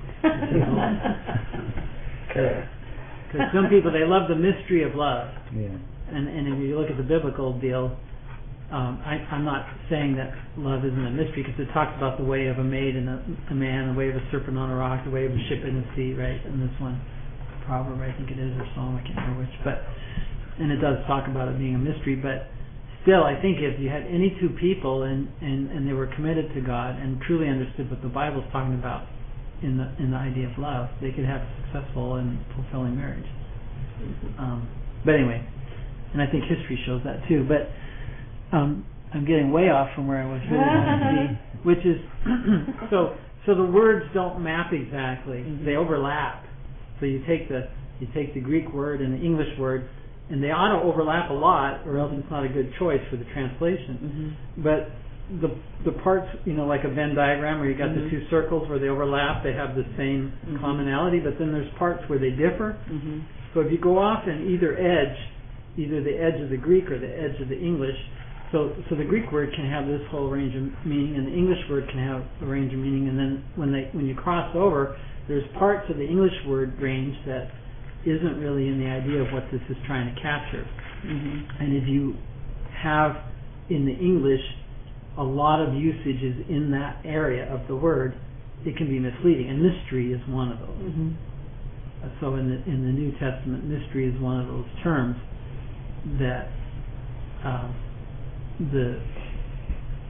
Because some people, they love the mystery of love. Yeah. And and if you look at the biblical deal, um, I, I'm not saying that love isn't a mystery, because it talks about the way of a maid and a, a man, the way of a serpent on a rock, the way of a ship in the sea, right? And this one, Proverb, I think it is, or Psalm, I can't remember which. But and it does talk about it being a mystery. But still, I think if you had any two people and, and, and they were committed to God and truly understood what the Bible's talking about in the in the idea of love, they could have a successful and fulfilling marriage. Um, but anyway, and I think history shows that too. But um, I'm getting way off from where I was really going to be, which is so so the words don't map exactly; Mhm. they overlap. So you take the you take the Greek word and the English word, and they ought to overlap a lot, or else it's not a good choice for the translation. Mhm. But the the parts, you know, like a Venn diagram where you got Mhm. the two circles where they overlap, they have the same Mhm. commonality, but then there's parts where they differ. Mhm. So if you go off in either edge, either the edge of the Greek or the edge of the English, so so the Greek word can have this whole range of meaning, and the English word can have a range of meaning, and then when they when you cross over, there's parts of the English word range that isn't really in the idea of what this is trying to capture. Mhm. And if you have in the English a lot of usages in that area of the word, it can be misleading, and mystery is one of those. Mhm. Uh, So in the in the New Testament, mystery is one of those terms that um, the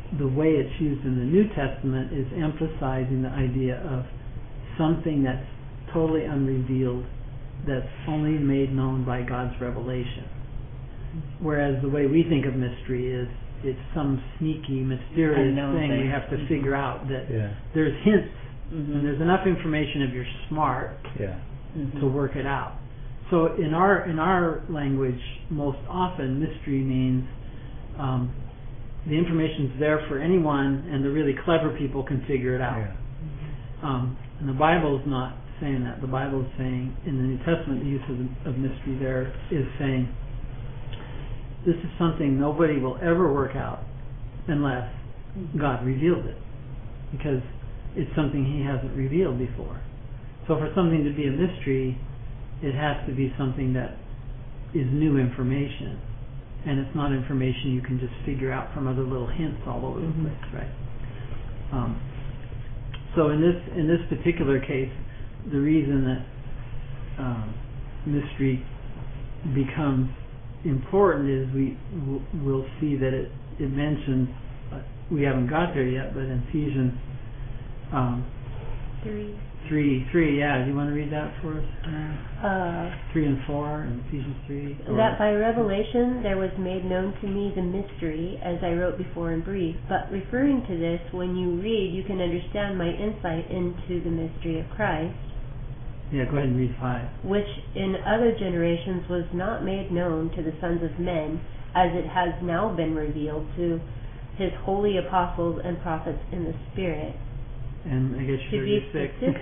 the way it's used in the New Testament is emphasizing the idea of something that's totally unrevealed, that's only made known by God's revelation. Whereas the way we think of mystery is it's some sneaky, mysterious Unknown thing thing. we have to Mhm. figure out that Yeah. there's hints Mhm. and there's enough information if you're smart Yeah. Mhm. to work it out. So in our in our language, most often mystery means um, the information's there for anyone, and the really clever people can figure it out. Yeah. Um, and the Bible's not saying that. The Bible's saying, in the New Testament, the use of, of mystery there is saying, this is something nobody will ever work out unless God reveals it, because it's something He hasn't revealed before. So for something to be a mystery, it has to be something that is new information, and it's not information you can just figure out from other little hints all over Mhm. the place, right? Um, so in this in this particular case, the reason that um, mystery becomes important is we w- will see that it it mentions, uh, we haven't got there yet, but in Ephesians um, Three. three three, yeah. Do you want to read that for us? Uh, Uh, three and four, and Ephesians three. or- that by revelation there was made known to me the mystery, as I wrote before in brief. But referring to this, when you read, you can understand my insight into the mystery of Christ, Yeah, go ahead and read five. which in other generations was not made known to the sons of men, as it has now been revealed to His holy apostles and prophets in the Spirit. And I guess To you're be six. specific,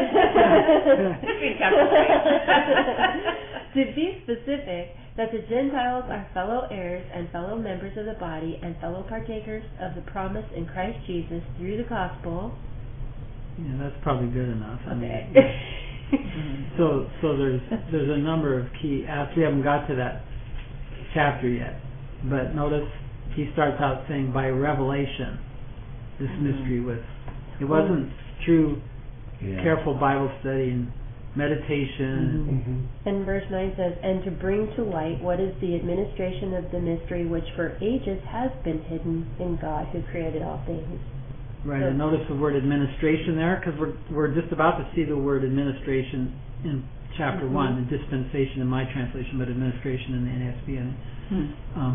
to be specific, that the Gentiles are fellow heirs and fellow members of the body and fellow partakers of the promise in Christ Jesus through the gospel. Yeah, that's probably good enough. I mean, Okay. so so there's there's a number of key asks. We haven't got to that chapter yet, but notice he starts out saying by revelation, this Mhm. mystery was. It wasn't through Yeah. careful Bible study and meditation. Mhm. And verse nine says, and to bring to light what is the administration of the mystery which for ages has been hidden in God who created all things. Right, So- and notice the word administration there, because we're we're just about to see the word administration in chapter Mhm. one, the dispensation in my translation, but administration in the N A S B. I think. Hmm. Um,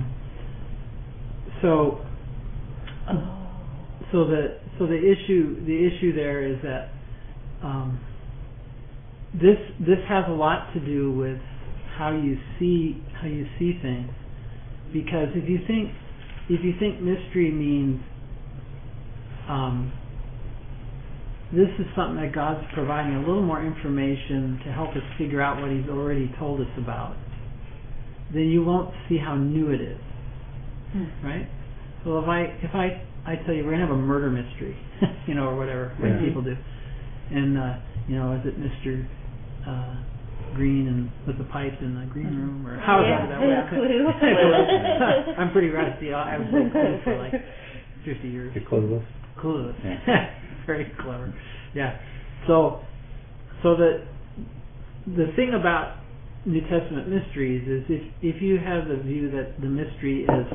so, Oh. so the so the issue the issue there is that um, this this has a lot to do with how you see how you see things, because if you think if you think mystery means um, this is something that God's providing a little more information to help us figure out what He's already told us about, then you won't see how new it is, Hmm. right? So if I if I I tell you we're gonna have a murder mystery, you know, or whatever, like Yeah. people do, and uh, you know, is it Mister Uh, Green and with the pipe in the green room, or how Yeah, is that work? Clue. I'm pretty rusty. I haven't played Clue for like fifty years. You're clueless. Clueless. Yeah. Very clever. Yeah. So, so the the thing about New Testament mysteries is if if you have the view that the mystery is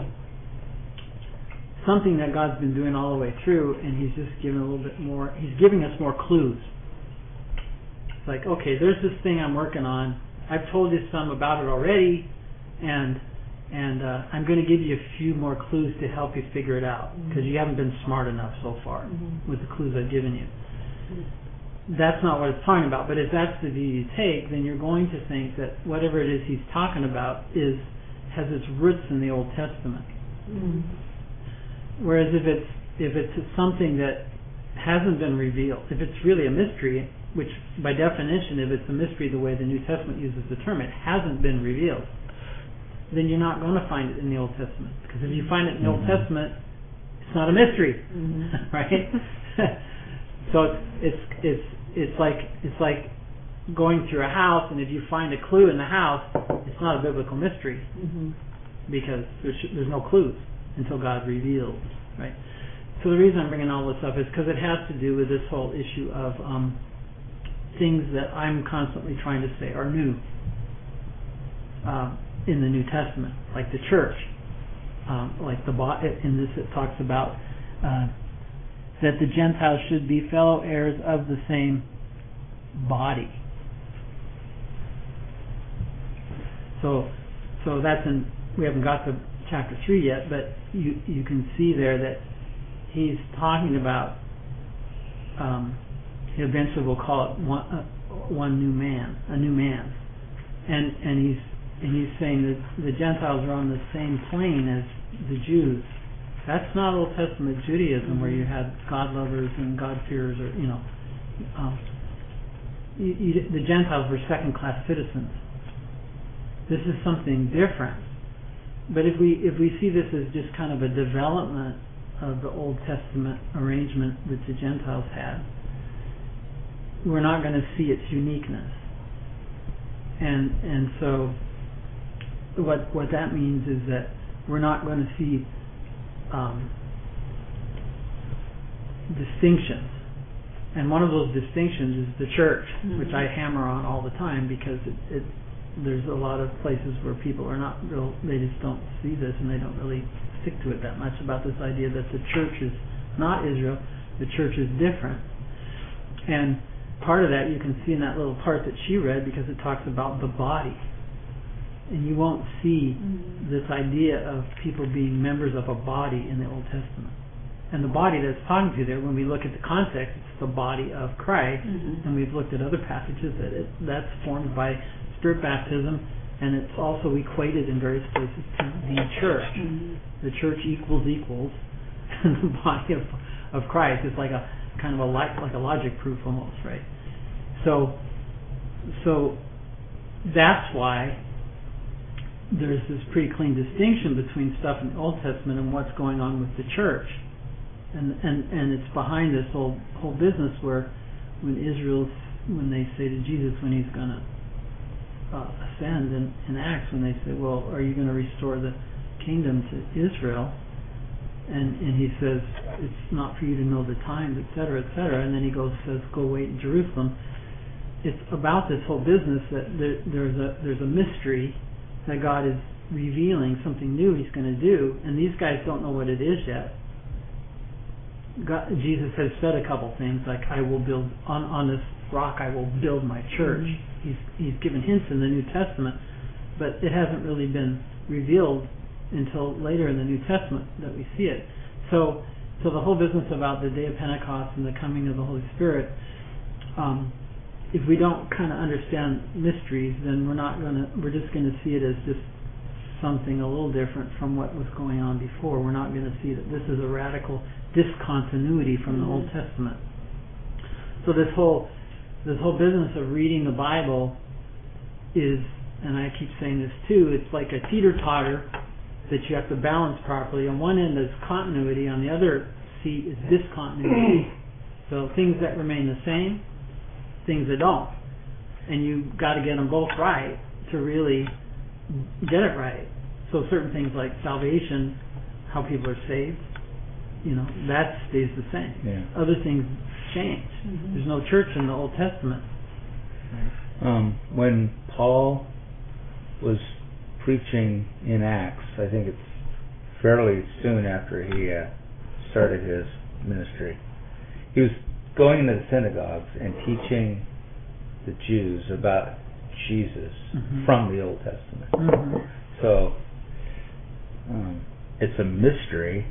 something that God's been doing all the way through, and He's just giving a little bit more. He's giving us more clues. It's like, okay, there's this thing I'm working on. I've told you some about it already, and and uh, I'm going to give you a few more clues to help you figure it out, because you haven't been smart enough so far Mhm. with the clues I've given you. That's not what it's talking about. But if that's the view you take, then you're going to think that whatever it is He's talking about is has its roots in the Old Testament. Mhm. Whereas if it's if it's something that hasn't been revealed, if it's really a mystery, which by definition, if it's a mystery the way the New Testament uses the term, it hasn't been revealed, then you're not going to find it in the Old Testament. Because if you find it in the Old Mhm. Testament, it's not a mystery, Mhm. right? So it's it's it's it's like it's like going through a house, and if you find a clue in the house, it's not a biblical mystery, Mhm. because there's there's no clues until God reveals, right? So the reason I'm bringing all this up is because it has to do with this whole issue of um, things that I'm constantly trying to say are new uh, in the New Testament, like the church, um, like the bo- in this it talks about uh, that the Gentiles should be fellow heirs of the same body. So, so that's in. We haven't got to chapter three yet, but you you can see there that he's talking about. Um, he eventually will call it one, uh, one new man, a new man, and and he's and he's saying that the Gentiles are on the same plane as the Jews. That's not Old Testament Judaism, mm-hmm. where you had God lovers and God fearers, or you know, um, you, you, the Gentiles were second class citizens. This is something different. But if we if we see this as just kind of a development of the Old Testament arrangement that the Gentiles had, we're not going to see its uniqueness. And and so what what that means is that we're not going to see um, distinctions. And one of those distinctions is the church, mm-hmm. which I hammer on all the time, because it, it there's a lot of places where people are not real, they just don't see this, and they don't really stick to it that much, about this idea that the church is not Israel, the church is different. And part of that you can see in that little part that she read, because it talks about the body. And you won't see mm-hmm. this idea of people being members of a body in the Old Testament. And the body that's talking to there, when we look at the context, it's the body of Christ. Mm-hmm. And we've looked at other passages that it, that's formed by Spirit baptism, and it's also equated in various places to the church. Mm-hmm. The church equals equals the body of of Christ. It's like a kind of a like like a logic proof almost, right? So so that's why there's this pretty clean distinction between stuff in the Old Testament and what's going on with the church. And and, and it's behind this whole whole business where when Israel's when they say to Jesus when he's gonna Uh, ascend in, in Acts, when they say, well, are you going to restore the kingdom to Israel? And and he says, it's not for you to know the times, et cetera, et cetera. And then he goes says, go wait in Jerusalem. It's about this whole business that there, there's a there's a mystery that God is revealing, something new he's going to do, and these guys don't know what it is yet. God, Jesus has said a couple things like, I will build on, on this rock I will build my church. Mm-hmm. He's he's given hints in the New Testament, but it hasn't really been revealed until later in the New Testament that we see it. So so the whole business about the day of Pentecost and the coming of the Holy Spirit, um, if we don't kind of understand mysteries, then we're not gonna we're just going to see it as just something a little different from what was going on before. We're not going to see that this is a radical discontinuity from mm-hmm. the Old Testament. So this whole This whole business of reading the Bible is, and I keep saying this too, it's like a teeter-totter that you have to balance properly. On one end is continuity, on the other seat is discontinuity. So things that remain the same, things that don't. And you've got to get them both right to really get it right. So certain things like salvation, how people are saved, you know, that stays the same. Yeah. Other things change. Mm-hmm. There's no church in the Old Testament. Um, when Paul was preaching in Acts, I think it's fairly soon after he uh, started his ministry, he was going into the synagogues and teaching the Jews about Jesus mm-hmm. from the Old Testament. Mm-hmm. So um, it's a mystery,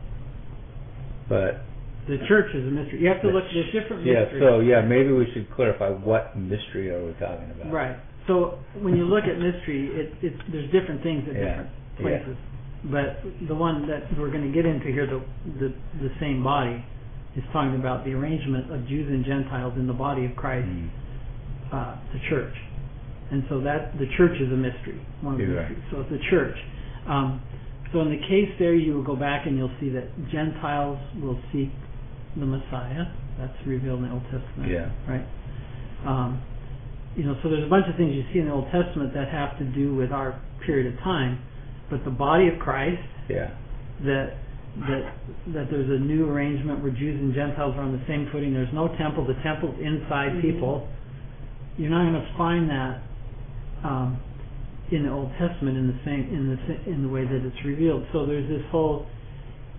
but the church is a mystery. You have to look. There's different yeah, mysteries. Yeah. So yeah, maybe we should clarify what mystery are we talking about. Right. So when you look at mystery, it, it there's different things at yeah. different places. Yeah. But the one that we're going to get into here, the, the the same body, is talking about the arrangement of Jews and Gentiles in the body of Christ, mm. uh, the church. And so that the church is a mystery. One of the right. mysteries. So it's a church. Um, so in the case there, you will go back and you'll see that Gentiles will seek the Messiah. That's revealed in the Old Testament. Yeah. Right. Um, you know, so there's a bunch of things you see in the Old Testament that have to do with our period of time, but the body of Christ. Yeah. That that that there's a new arrangement where Jews and Gentiles are on the same footing. There's no temple. The temple's inside mm-hmm. people. You're not going to find that um, in the Old Testament in the same in the in the way that it's revealed. So there's this whole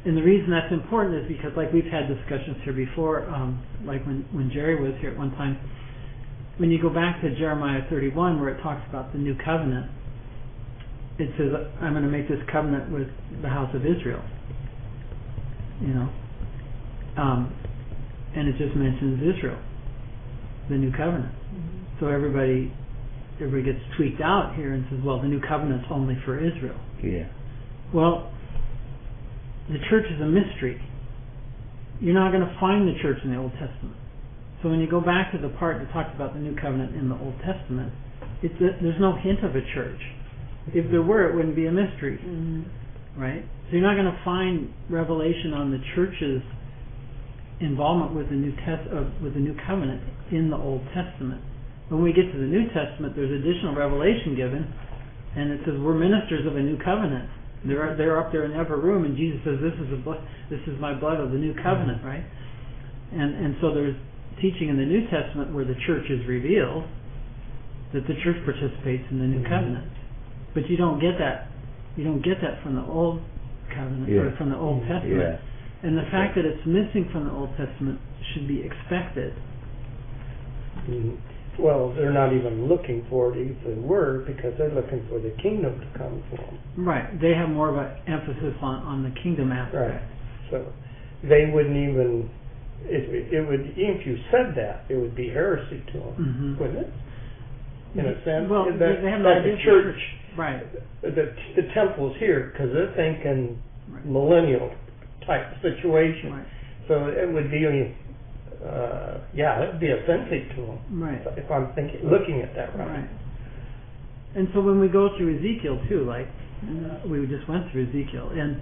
and the reason that's important is because, like we've had discussions here before, um, like when, when Jerry was here at one time, when you go back to Jeremiah thirty-one where it talks about the new covenant, it says, I'm going to make this covenant with the house of Israel. You know? Um, and it just mentions Israel, the new covenant. Mm-hmm. So everybody everybody gets tweaked out here and says, well, the new covenant's only for Israel. Yeah. Well, the church is a mystery. You're not going to find the church in the Old Testament. So when you go back to the part that talks about the new covenant in the Old Testament, it's a, there's no hint of a church. If there were, it wouldn't be a mystery. Mm-hmm. Right? So you're not going to find revelation on the church's involvement with the new test uh, with the new covenant in the Old Testament. When we get to the New Testament, there's additional revelation given, and it says we're ministers of a new covenant. They're they're up there in the upper room, and Jesus says, "This is a blo- this is my blood of the new covenant," right? And and so there's teaching in the New Testament where the church is revealed, that the church participates in the new mm-hmm. covenant. But you don't get that. You don't get that from the Old Covenant yeah. or from the Old Testament. Yeah. And the fact that it's missing from the Old Testament should be expected. Mm-hmm. Well, they're not even looking for it if they were, because they're looking for the kingdom to come for them. Right. They have more of an emphasis on, on the kingdom aspect. Right. So they wouldn't even, it, it would, even if you said that, it would be heresy to them, mm-hmm. wouldn't it? In a sense, well, that, they have no that the church, right. the, the temple's here, because they're thinking right. millennial type situation. Right. So it would be, uh, yeah, it would be offensive to them. Right. If I'm thinking, looking at that right. Right. And so when we go through Ezekiel too, like uh, we just went through Ezekiel, and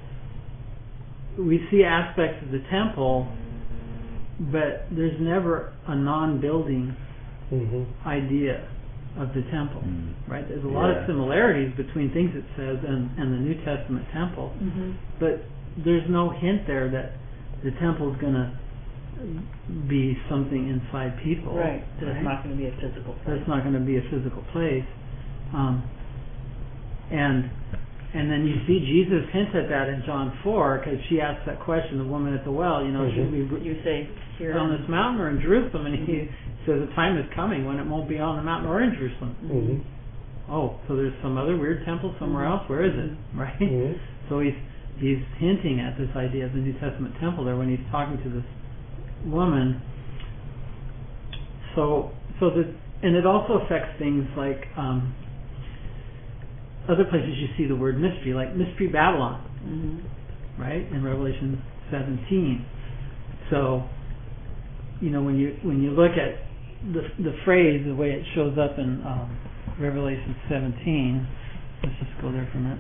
we see aspects of the temple, but there's never a non-building mm-hmm. idea of the temple, mm. right? There's a lot yeah. of similarities between things it says and, and the New Testament temple, mm-hmm. but there's no hint there that the temple is going to be something inside people. Right. That right? It's not going to be a physical place. That's not going to be a physical place. Um, and and then you see Jesus hint at that in John four, because she asked that question, the woman at the well, you know, mm-hmm. should we you say here on this mountain or in Jerusalem? And he says the time is coming when it won't be on the mountain or in Jerusalem. Mm-hmm. Oh, so there's some other weird temple somewhere else? Where is it? Right? Mm-hmm. So he's he's hinting at this idea of the New Testament temple there when he's talking to this woman. So so the and it also affects things like um, other places you see the word mystery, like Mystery Babylon, mm-hmm. right, in Revelation seventeen. So you know when you when you look at the the phrase, the way it shows up in um, Revelation seventeen. Let's just go there for a minute.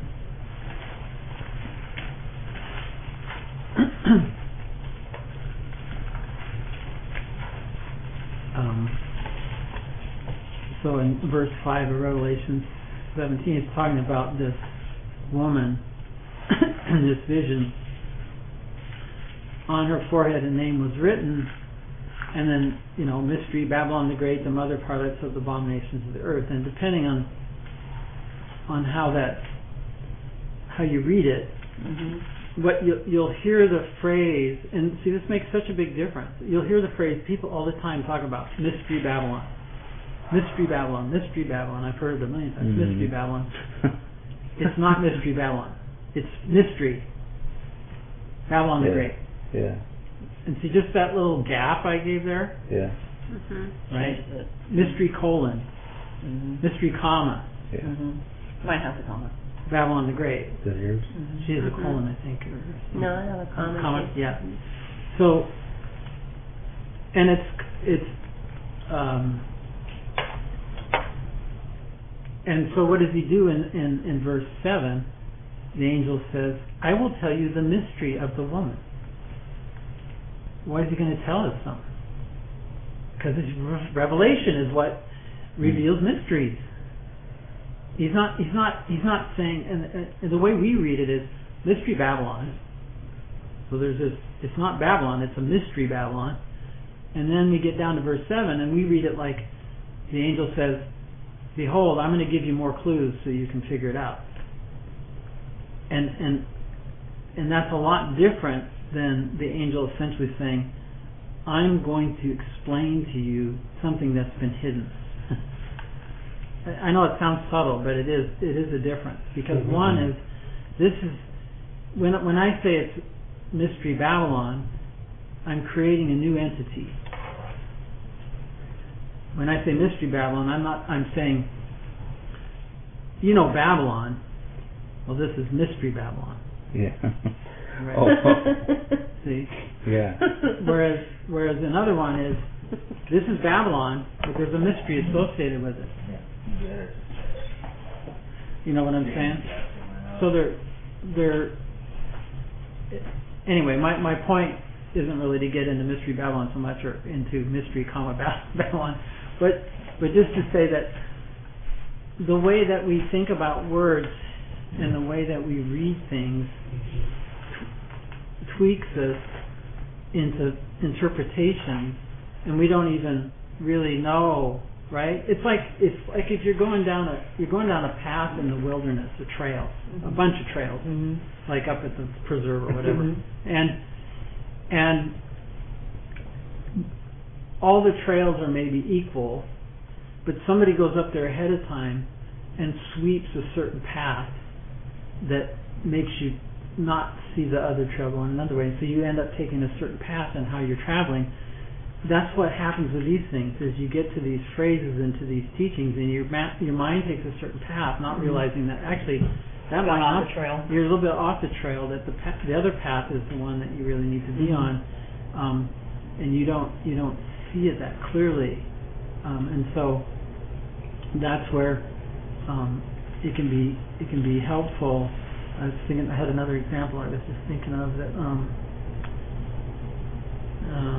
um, so in verse five of Revelation seventeen, it's talking about this woman in this vision. On her forehead a name was written, and then, you know, Mystery, Babylon the Great, the mother harlots of the abominations of the earth. And depending on on how that how you read it, mm-hmm. what you, you'll hear the phrase, and see, this makes such a big difference. You'll hear the phrase, people all the time talk about Mystery Babylon, Mystery Babylon, Mystery Babylon. I've heard it a million times. Mm-hmm. Mystery Babylon. It's not Mystery Babylon. It's Mystery Babylon the yeah. Great. Yeah. And see, just that little gap I gave there. Yeah. Mm-hmm. Right. Mystery colon. Mm-hmm. Mystery comma. Yeah. Mm-hmm. Mine has a comma. Babylon the Great. Is that yours? Mm-hmm. She has a colon, I think. Or no, I have a comma. Comma. Yeah. So, and it's it's um, and so what does he do in, in, in verse seven? The angel says, I will tell you the mystery of the woman. Why is he going to tell us something? Because revelation is what reveals mysteries. He's not. He's not. He's not saying. And, and the way we read it is Mystery Babylon. So there's this. It's not Babylon. It's a Mystery Babylon. And then we get down to verse seven, and we read it like the angel says, "Behold, I'm going to give you more clues so you can figure it out." And and and that's a lot different than the angel essentially saying, I'm going to explain to you something that's been hidden. I know it sounds subtle, but it is it is a difference, because mm-hmm. one is, this is, when when I say it's Mystery Babylon, I'm creating a new entity. When I say Mystery Babylon, I'm not, I'm saying, you know Babylon, well, this is Mystery Babylon. Yeah. Right? Oh. See? Yeah. Whereas, whereas another one is, this is Babylon, but there's a mystery associated with it. You know what I'm saying? So they're, they're, anyway, my, my point isn't really to get into Mystery Babylon so much, or into Mystery, comma, Babylon, but, but just to say that the way that we think about words and the way that we read things tweaks us into interpretations, and we don't even really know, right? It's like it's like if you're going down a you're going down a path in the wilderness, a trail, mm-hmm. a bunch of trails, mm-hmm. like up at the preserve or whatever, mm-hmm. and and all the trails are maybe equal, but somebody goes up there ahead of time and sweeps a certain path that makes you not see the other trail going another way. So you end up taking a certain path in how you're traveling. That's what happens with these things, is you get to these phrases and to these teachings, and your ma- your mind takes a certain path, not mm-hmm. realizing that actually that might not, off the trail. You're a little bit off the trail, that the pa- the other path is the one that you really need to be mm-hmm. on, um, and you don't you don't see it that clearly, um, and so that's where um, it can be it can be helpful. I was thinking, I had another example I was just thinking of that um, um,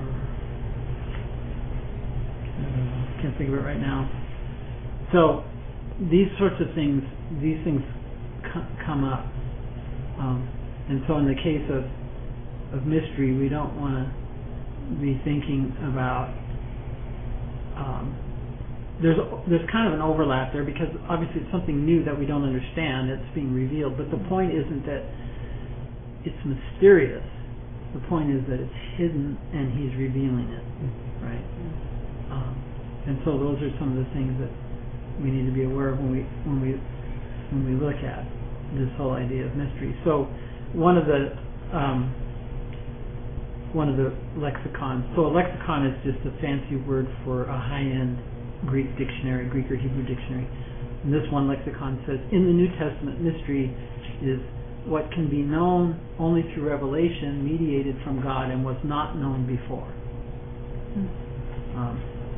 I can't think of it right now. So these sorts of things, these things c- come up, um, and so in the case of of mystery, we don't want to be thinking about. Um, There's there's kind of an overlap there, because obviously it's something new that we don't understand that's being revealed. But the point isn't that it's mysterious. The point is that it's hidden and He's revealing it, right? Um, and so those are some of the things that we need to be aware of when we when we when we look at this whole idea of mystery. So one of the um, one of the lexicons. So a lexicon is just a fancy word for a high-end Greek dictionary, Greek or Hebrew dictionary. And this one lexicon says, in the New Testament, mystery is what can be known only through revelation, mediated from God, and was not known before. Hmm. Um,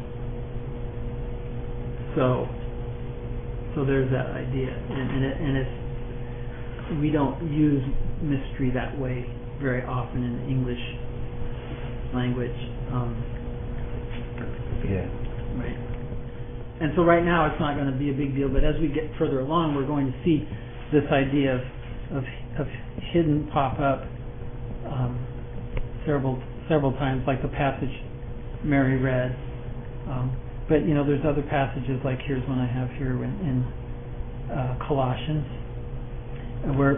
so, so there's that idea, and, and, it, and it's we don't use mystery that way very often in the English language. Um, yeah. Right. And so right now it's not going to be a big deal, but as we get further along, we're going to see this idea of of, of hidden pop up um, several several times, like the passage Mary read. Um, but you know, there's other passages, like here's one I have here in, in uh, Colossians, where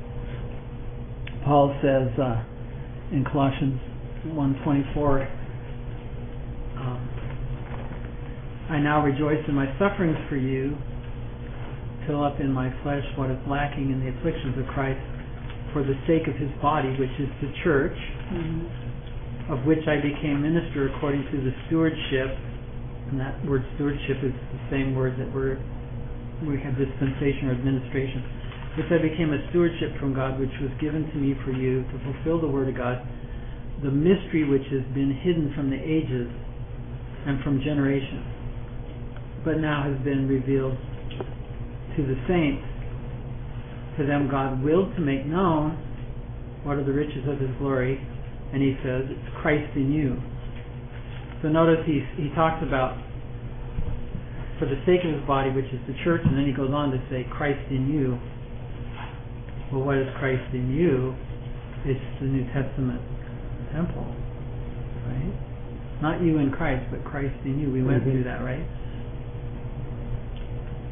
Paul says uh, in Colossians one twenty-four. Um, I now rejoice in my sufferings for you, fill up in my flesh what is lacking in the afflictions of Christ, for the sake of His body, which is the church, mm-hmm. of which I became minister according to the stewardship, and that word stewardship is the same word that we're, we have dispensation or administration, which I became a stewardship from God, which was given to me for you to fulfill the word of God, the mystery which has been hidden from the ages and from generations, but now has been revealed to the saints. To them God willed to make known what are the riches of His glory, and He says it's Christ in you. So notice he he talks about for the sake of His body, which is the church, and then he goes on to say Christ in you. Well, what is Christ in you? It's the New Testament temple, right? Not you in Christ, but Christ in you. We went mm-hmm. through that, right?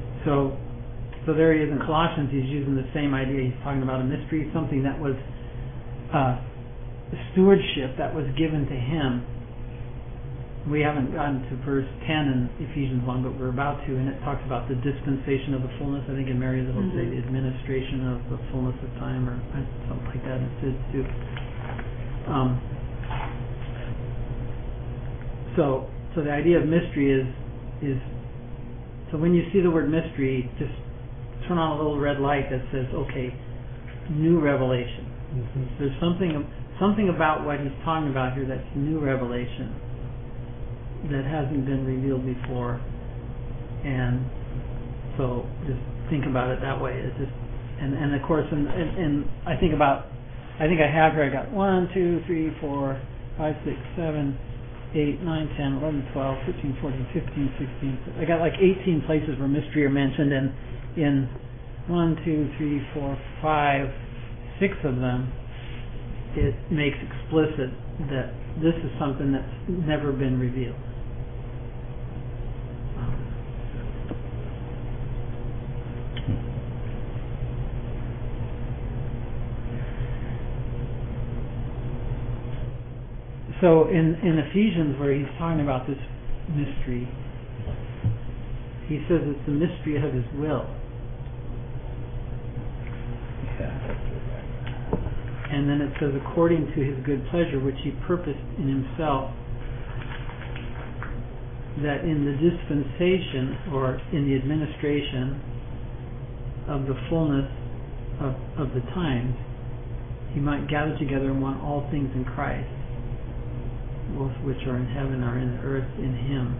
So, so there he is in Colossians. He's using the same idea. He's talking about a mystery, something that was uh, stewardship that was given to him. We haven't gotten to verse ten in Ephesians one, but we're about to, and it talks about the dispensation of the fullness. I think in Mary's it'll Mm-hmm. say the administration of the fullness of time, or something like that. It says too. Um, so, so the idea of mystery is is so when you see the word mystery, just turn on a little red light that says, okay, new revelation. Mm-hmm. There's something something about what he's talking about here that's new revelation that hasn't been revealed before, and so just think about it that way. It's just, and and of course, and, and, and I think about, I think I have here. I got one, two, three, four, five, six, seven, eight, nine, ten, eleven, twelve, thirteen, fourteen, fifteen, sixteen. I got like eighteen places where mystery are mentioned, and in one, two, three, four, five, six of them, it makes explicit that this is something that's never been revealed. So in, in Ephesians, where he's talking about this mystery, he says it's the mystery of his will. Yeah. And then it says, according to his good pleasure, which he purposed in himself, that in the dispensation, or in the administration of the fullness of, of the times, he might gather together in one all things in Christ, both which are in heaven are in the earth in him.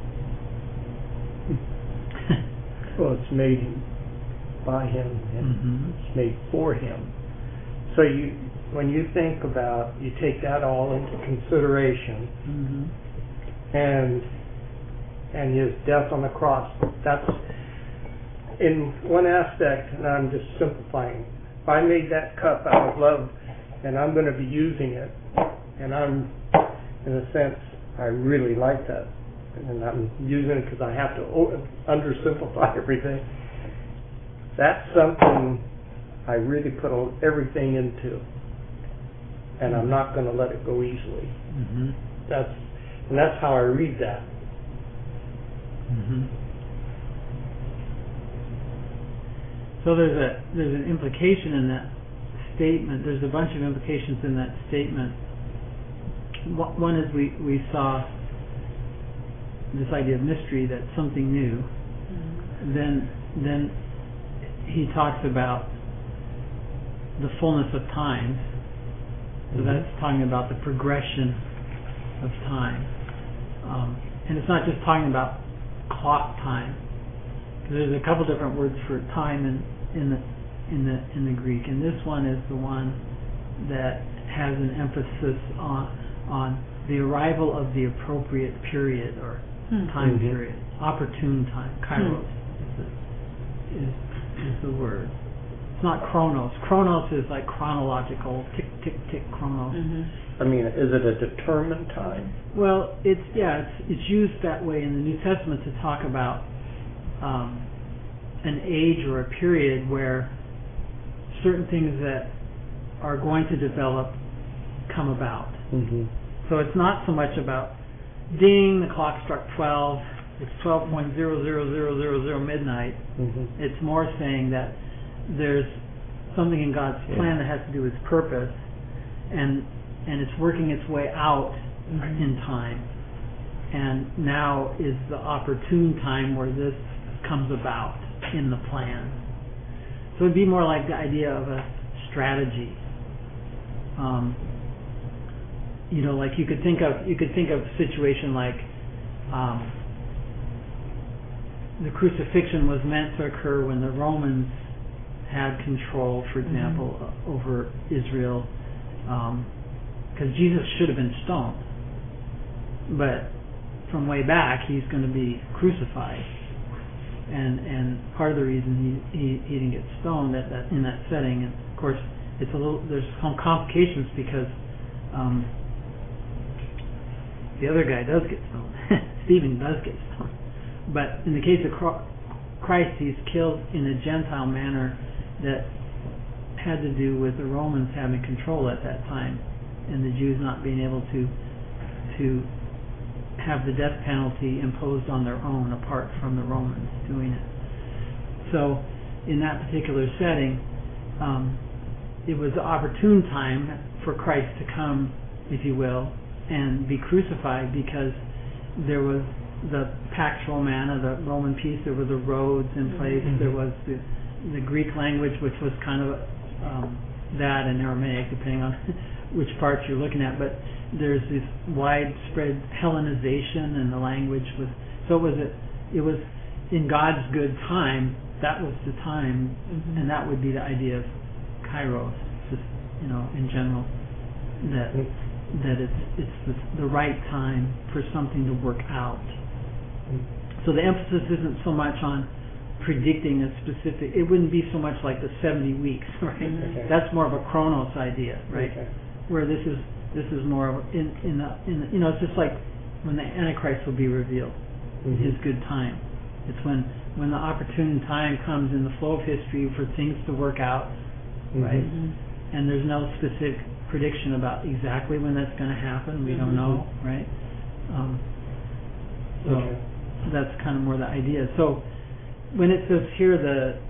Well, it's made by him, and Mm-hmm. it's made for him. So you, when you think about, you take that all into consideration, Mm-hmm. and and his death on the cross. That's in one aspect, and I'm just simplifying. If I made that cup out of love, and I'm going to be using it, and I'm, in a sense, I really like that, and I'm using it because I have to o- undersimplify everything. That's something I really put a, everything into, and I'm not going to let it go easily. Mm-hmm. That's and that's how I read that. Mm-hmm. So there's a there's an implication in that statement. There's a bunch of implications in that statement. One is we, we saw this idea of mystery, that's something new. Mm-hmm. Then then he talks about the fullness of time. So Mm-hmm. that's talking about the progression of time. Um, and it's not just talking about clock time. There's a couple different words for time in, in the in the in the Greek, and this one is the one that has an emphasis on on the arrival of the appropriate period or Hmm. time Mhm. period, opportune time. Kairos is, the, is is the word. It's not chronos. Chronos is like chronological, tick tick tick chronos. Mm-hmm. I mean, is it a determined time? Well, it's yeah, it's it's used that way in the New Testament to talk about um, an age or a period where certain things that are going to develop come about. Mm-hmm. So it's not so much about ding, the clock struck twelve, it's twelve point zero zero zero zero zero midnight. Mm-hmm. It's more saying that there's something in God's plan Yeah. that has to do with purpose, and and it's working its way out Mm-hmm. in time, and now is the opportune time where this comes about in the plan. So it'd be more like the idea of a strategy. Um, you know, like you could think of you could think of a situation like um, the crucifixion was meant to occur when the Romans had control, for example, mm-hmm. over Israel, because um, Jesus should have been stoned. But from way back, he's going to be crucified, and and part of the reason he he, he didn't get stoned at that in that setting, and of course it's a little there's some complications because um, the other guy does get stoned, Stephen does get stoned, but in the case of Christ, he's killed in a Gentile manner that had to do with the Romans having control at that time, and the Jews not being able to to have the death penalty imposed on their own apart from the Romans doing it. So in that particular setting, um, it was the opportune time for Christ to come, if you will, and be crucified, because there was the Pax Romana, the Roman peace, there were the roads in place, mm-hmm. there was the, the Greek language, which was kind of um, that, and Aramaic, depending on which parts you're looking at, but there's this widespread Hellenization, and the language was, so it was, a, it was in God's good time, that was the time, mm-hmm. and that would be the idea of Kairos, just, you know, in general, that that it's it's the, the right time for something to work out. So the emphasis isn't so much on predicting a specific, it wouldn't be so much like the seventy weeks, right? Okay. That's more of a chronos idea, right? Okay. Where this is this is more of in in the, in the, you know, it's just like when the Antichrist will be revealed, mm-hmm. his good time. It's when when the opportune time comes in the flow of history for things to work out, mm-hmm. right? Mm-hmm. And there's no specific prediction about exactly when that's going to happen. We mm-hmm. don't know, right? Um, so okay. that's kind of more the idea. So when it says here the,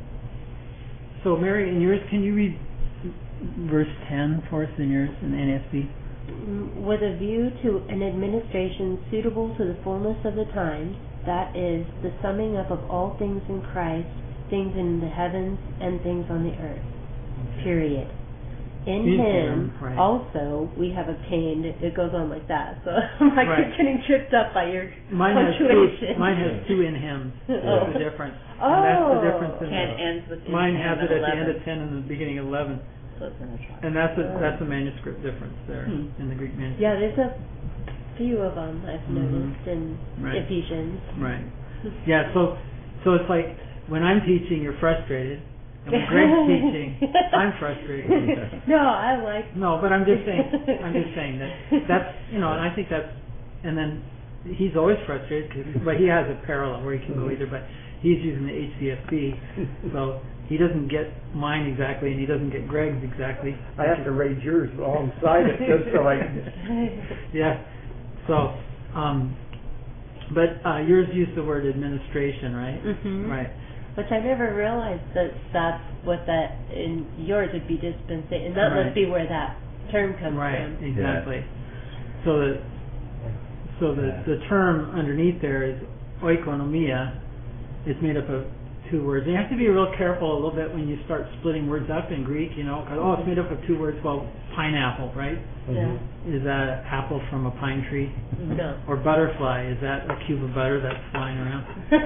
so Mary, in yours, can you read verse ten for us in yours in the N A S B? With a view to an administration suitable to the fullness of the times, that is, the summing up of all things in Christ, things in the heavens and things on the earth. Period. In, in him, him right. also, we have obtained, it goes on like that, so I'm like right. getting tripped up by your mine punctuation. Has two, mine has two in him, that's oh. the difference. Oh. And that's the difference. In ten ends with mine has it at eleven. the end of ten and the beginning of eleven. So it's in the chart. And that's a, that's a manuscript difference there hmm. in the Greek manuscript. Yeah, there's a few of them I've mm-hmm. noticed in right. Ephesians. Right. Yeah, so so it's like when I'm teaching, you're frustrated. And when Greg's teaching, I'm frustrated. No, I like. No, but I'm just saying. I'm just saying that that's, you know, and I think that's, and then he's always frustrated, cause, but he has a parallel where he can go either. But he's using the H C F B, so he doesn't get mine exactly, and he doesn't get Greg's exactly. I have to raise yours alongside it just so I. Yeah. So, um, but uh, yours used the word administration, right? Mm-hmm. Right. Which I never realized that that's what that, in yours would be dispensation, and that right. must be where that term comes right, from. Right, exactly. Yeah. So the so the, yeah. the term underneath there is oikonomia. It's made up of two words. And you have to be real careful a little bit when you start splitting words up in Greek, you know, because, oh, it's made up of two words. Well, pineapple, right? Yeah. Is that an apple from a pine tree? No. Or butterfly, is that a cube of butter that's flying around?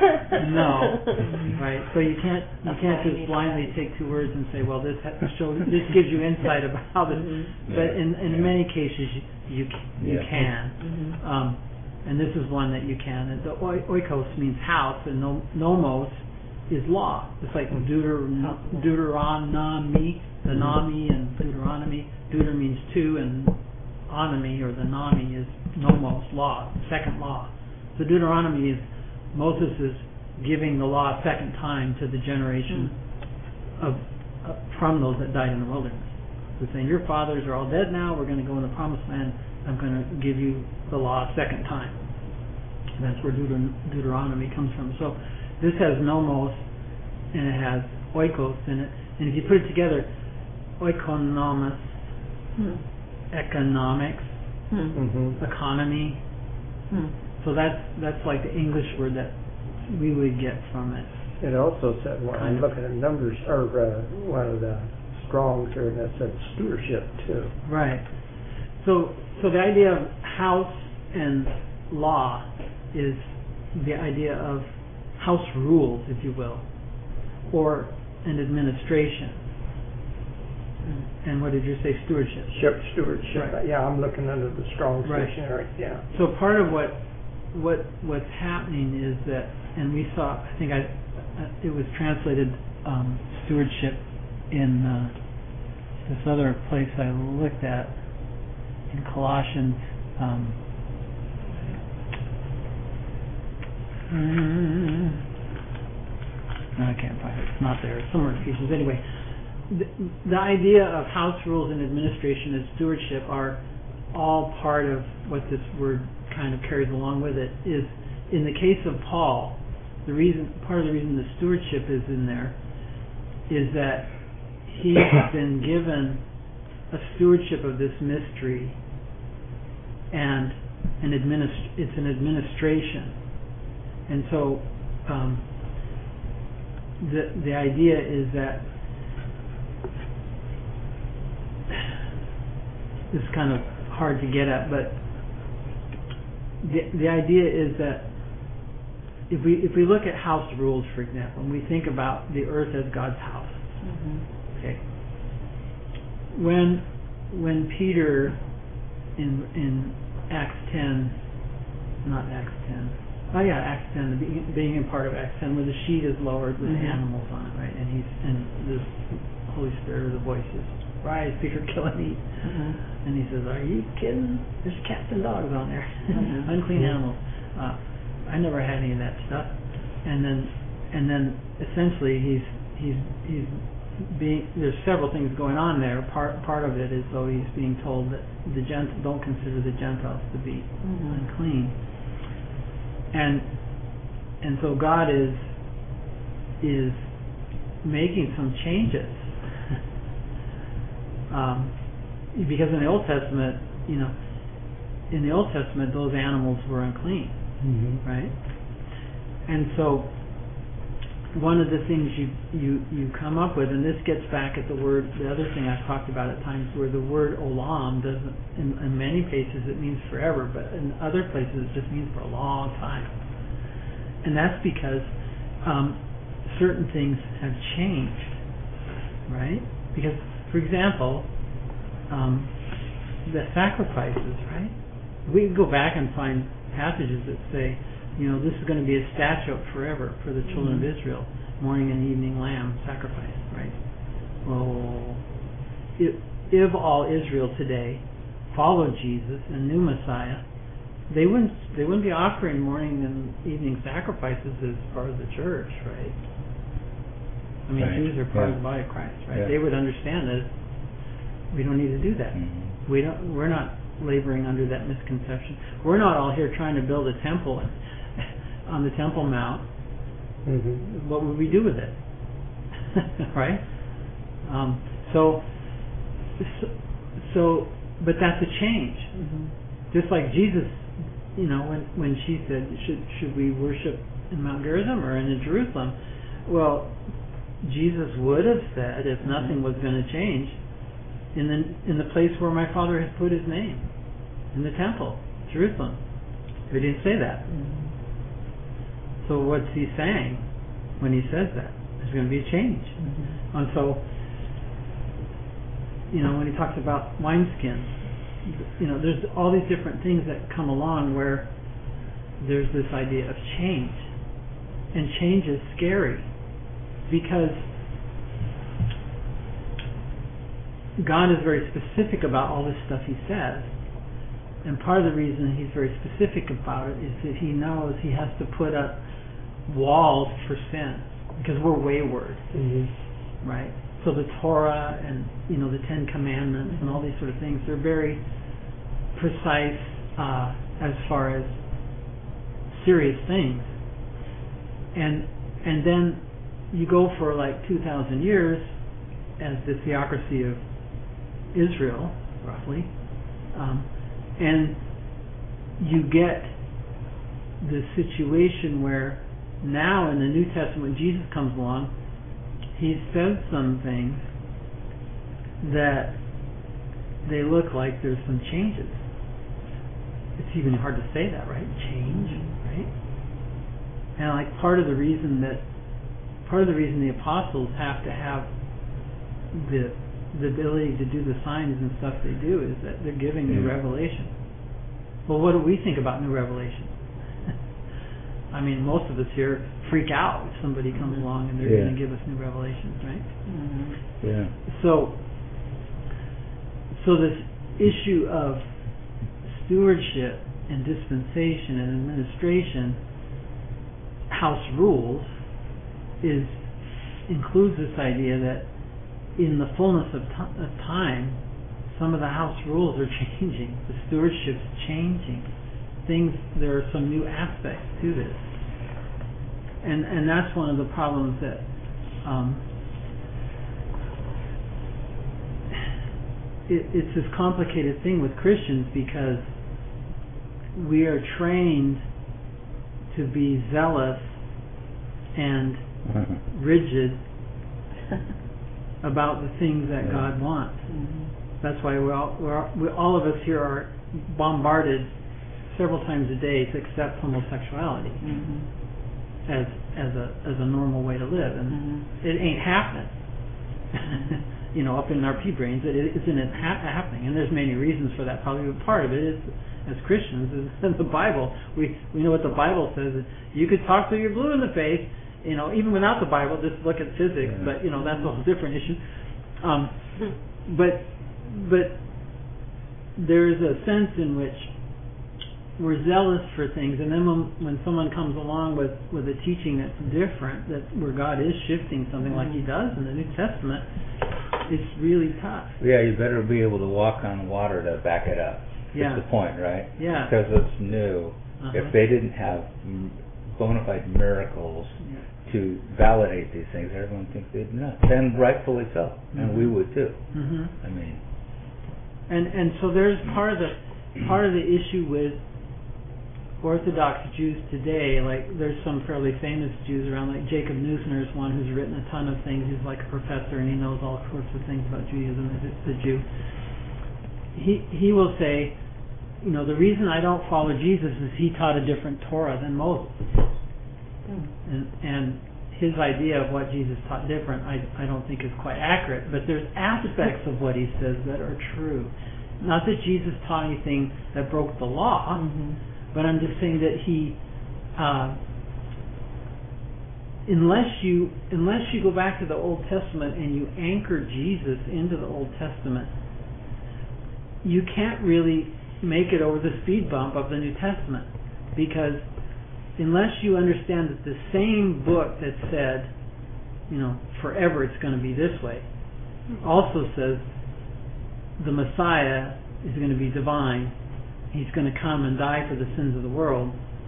No. Right? So you can't you can't just blindly take two words and say, well, this ha- shows, this gives you insight about how this, mm-hmm. but in, in yeah. many cases you you, you yeah. can. Mm-hmm. Um, and this is one that you can. And the oikos means house, and no, nomos is law. It's like Deuter, Deuteronomy, the Nami and Deuteronomy. Deuter means two, and onomy, or the Nami, is nomos, law, second law. So Deuteronomy is Moses is giving the law a second time to the generation mm. of uh, from those that died in the wilderness. So saying, your fathers are all dead now, we're going to go in the promised land, I'm going to give you the law a second time. And that's where Deuter- Deuteronomy comes from. So this has nomos, and it has oikos in it. And if you put it together, oikonomos, hmm. economics, hmm. mm-hmm. economy. Hmm. So that's that's like the English word that we would get from it. It also said, well, I'm looking at numbers, or uh, one of the Strongs here, and that said stewardship too. Right. So so the idea of house and law is the idea of house rules, if you will, or an administration. And what did you say? Stewardship. Ship stewardship. Right. Yeah, I'm looking under the Strong's right. dictionary. Yeah. So part of what what what's happening is that, and we saw, I think I uh, it was translated um, stewardship in uh, this other place I looked at in Colossians. Um, no, I can't find it. It's not there. It's somewhere in Ephesians. Anyway. the, the idea of house rules and administration and stewardship are all part of what this word kind of carries along with it. Is in the case of Paul, the reason part of the reason the stewardship is in there is that he has been given a stewardship of this mystery, and an administ- it's an administration. And so um, the the idea is that this is kind of hard to get at, but the the idea is that if we if we look at house rules, for example, and we think about the earth as God's house, Mm-hmm. okay, when when Peter in in Acts ten, not Acts ten, oh yeah, Acts ten, the being, being a part of Acts ten, where the sheet is lowered with Mm-hmm. animals on it, right, and he's and the Holy Spirit or the voice is, "Rise, Peter, kill and eat." Mm-hmm. And he says, "Are you kidding? There's cats and dogs on there, Mhm. unclean animals." Uh, I never had any of that stuff. And then, and then, essentially, he's he's he's being. There's several things going on there. Part part of it is though he's being told that the gent don't consider the Gentiles to be Mhm. unclean. And and so God is is making some changes. um, Because in the Old Testament, you know, in the Old Testament, those animals were unclean, Mm-hmm. right? And so, one of the things you, you you come up with, and this gets back at the word, the other thing I've talked about at times, where the word olam doesn't, in, in many places it means forever, but in other places it just means for a long time. And that's because um, certain things have changed, right? Because, for example, Um, the sacrifices, right? We can go back and find passages that say, you know, this is going to be a statute forever for the children Mm-hmm. of Israel, morning and evening lamb sacrifice, right? Well, if, if all Israel today followed Jesus and knew Messiah, they wouldn't they wouldn't be offering morning and evening sacrifices as part of the church, right? I mean, Right. Jews are part Yeah. of the body of Christ, right? Yeah. They would understand that we don't need to do that. Mm-hmm. We don't. We're not laboring under that misconception. We're not all here trying to build a temple on the Temple Mount. Mm-hmm. What would we do with it, right? Um, so, so, so, but that's a change. Mm-hmm. Just like Jesus, you know, when when she said, "Should should we worship in Mount Gerizim or in Jerusalem?" Well, Jesus would have said, if nothing was going to change, in the in the place where my Father has put His name, in the temple, Jerusalem. But He didn't say that. Mm-hmm. So what's He saying when He says that? There's going to be a change. Mm-hmm. And so, you know, when He talks about wineskins, you know, there's all these different things that come along where there's this idea of change. And change is scary because God is very specific about all this stuff He says, and part of the reason He's very specific about it is that He knows He has to put up walls for sin because we're wayward, Mm-hmm. right? So the Torah and, you know, the Ten Commandments and all these sort of things, they're very precise uh, as far as serious things, and and then you go for like two thousand years as the theocracy of Israel, roughly, um, and you get the situation where now in the New Testament, when Jesus comes along, He says some things that they look like there's some changes. It's even hard to say that, right? Change, right? And like part of the reason that part of the reason the apostles have to have the the ability to do the signs and stuff they do is that they're giving new Yeah. revelation. Well, what do we think about new revelation? I mean, most of us here freak out if somebody comes Mm-hmm. along and they're Yeah. going to give us new revelations, right? Mm-hmm. Yeah. So, so this issue of stewardship and dispensation and administration, house rules, is includes this idea that in the fullness of, t- of time, some of the house rules are changing. The stewardship's changing. Things, there are some new aspects to this. And and that's one of the problems that um, it, it's this complicated thing with Christians, because we are trained to be zealous and rigid about the things that God wants. Mm-hmm. That's why we all, we're, we, all of us here are bombarded several times a day to accept homosexuality Mm-hmm. as as a as a normal way to live, and Mm-hmm. it ain't happening. You know, up in our pea brains, it isn't it ha- happening, and there's many reasons for that. Probably, but part of it is, as Christians, is in the Bible. We we know what the Bible says. You could talk till you're blue in the face, you know, even without the Bible. Just look at physics, Yeah. but you know that's a whole different issue. Um, but but there's a sense in which we're zealous for things, and then when, when someone comes along with, with a teaching that's different, that where God is shifting something like He does in the New Testament, it's really tough. Yeah, you better be able to walk on water to back it up. Yeah. That's the point, right? Yeah. Because it's new. Uh-huh. If they didn't have m- bona fide miracles Yeah. to validate these things, everyone thinks they'd nuts, and rightfully so, Mm-hmm. and we would too. Mm-hmm. I mean, And and so there's part of the part of the issue with Orthodox Jews today. Like, there's some fairly famous Jews around, like Jacob Neusner is one who's written a ton of things. He's like a professor and he knows all sorts of things about Judaism as a Jew. He he will say, you know, the reason I don't follow Jesus is he taught a different Torah than Moses. Mm. And and his idea of what Jesus taught different, I I don't think is quite accurate. But there's aspects of what he says that are true. Not that Jesus taught anything that broke the law, Mm-hmm. but I'm just saying that he, uh, unless you unless you go back to the Old Testament and you anchor Jesus into the Old Testament, you can't really make it over the speed bump of the New Testament, because unless you understand that the same book that said, you know, forever it's going to be this way, also says the Messiah is going to be divine. He's going to come and die for the sins of the world.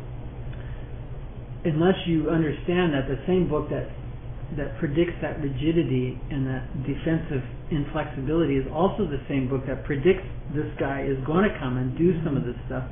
Unless you understand that the same book that that predicts that rigidity and that defensive inflexibility is also the same book that predicts this guy is going to come and do some of this stuff,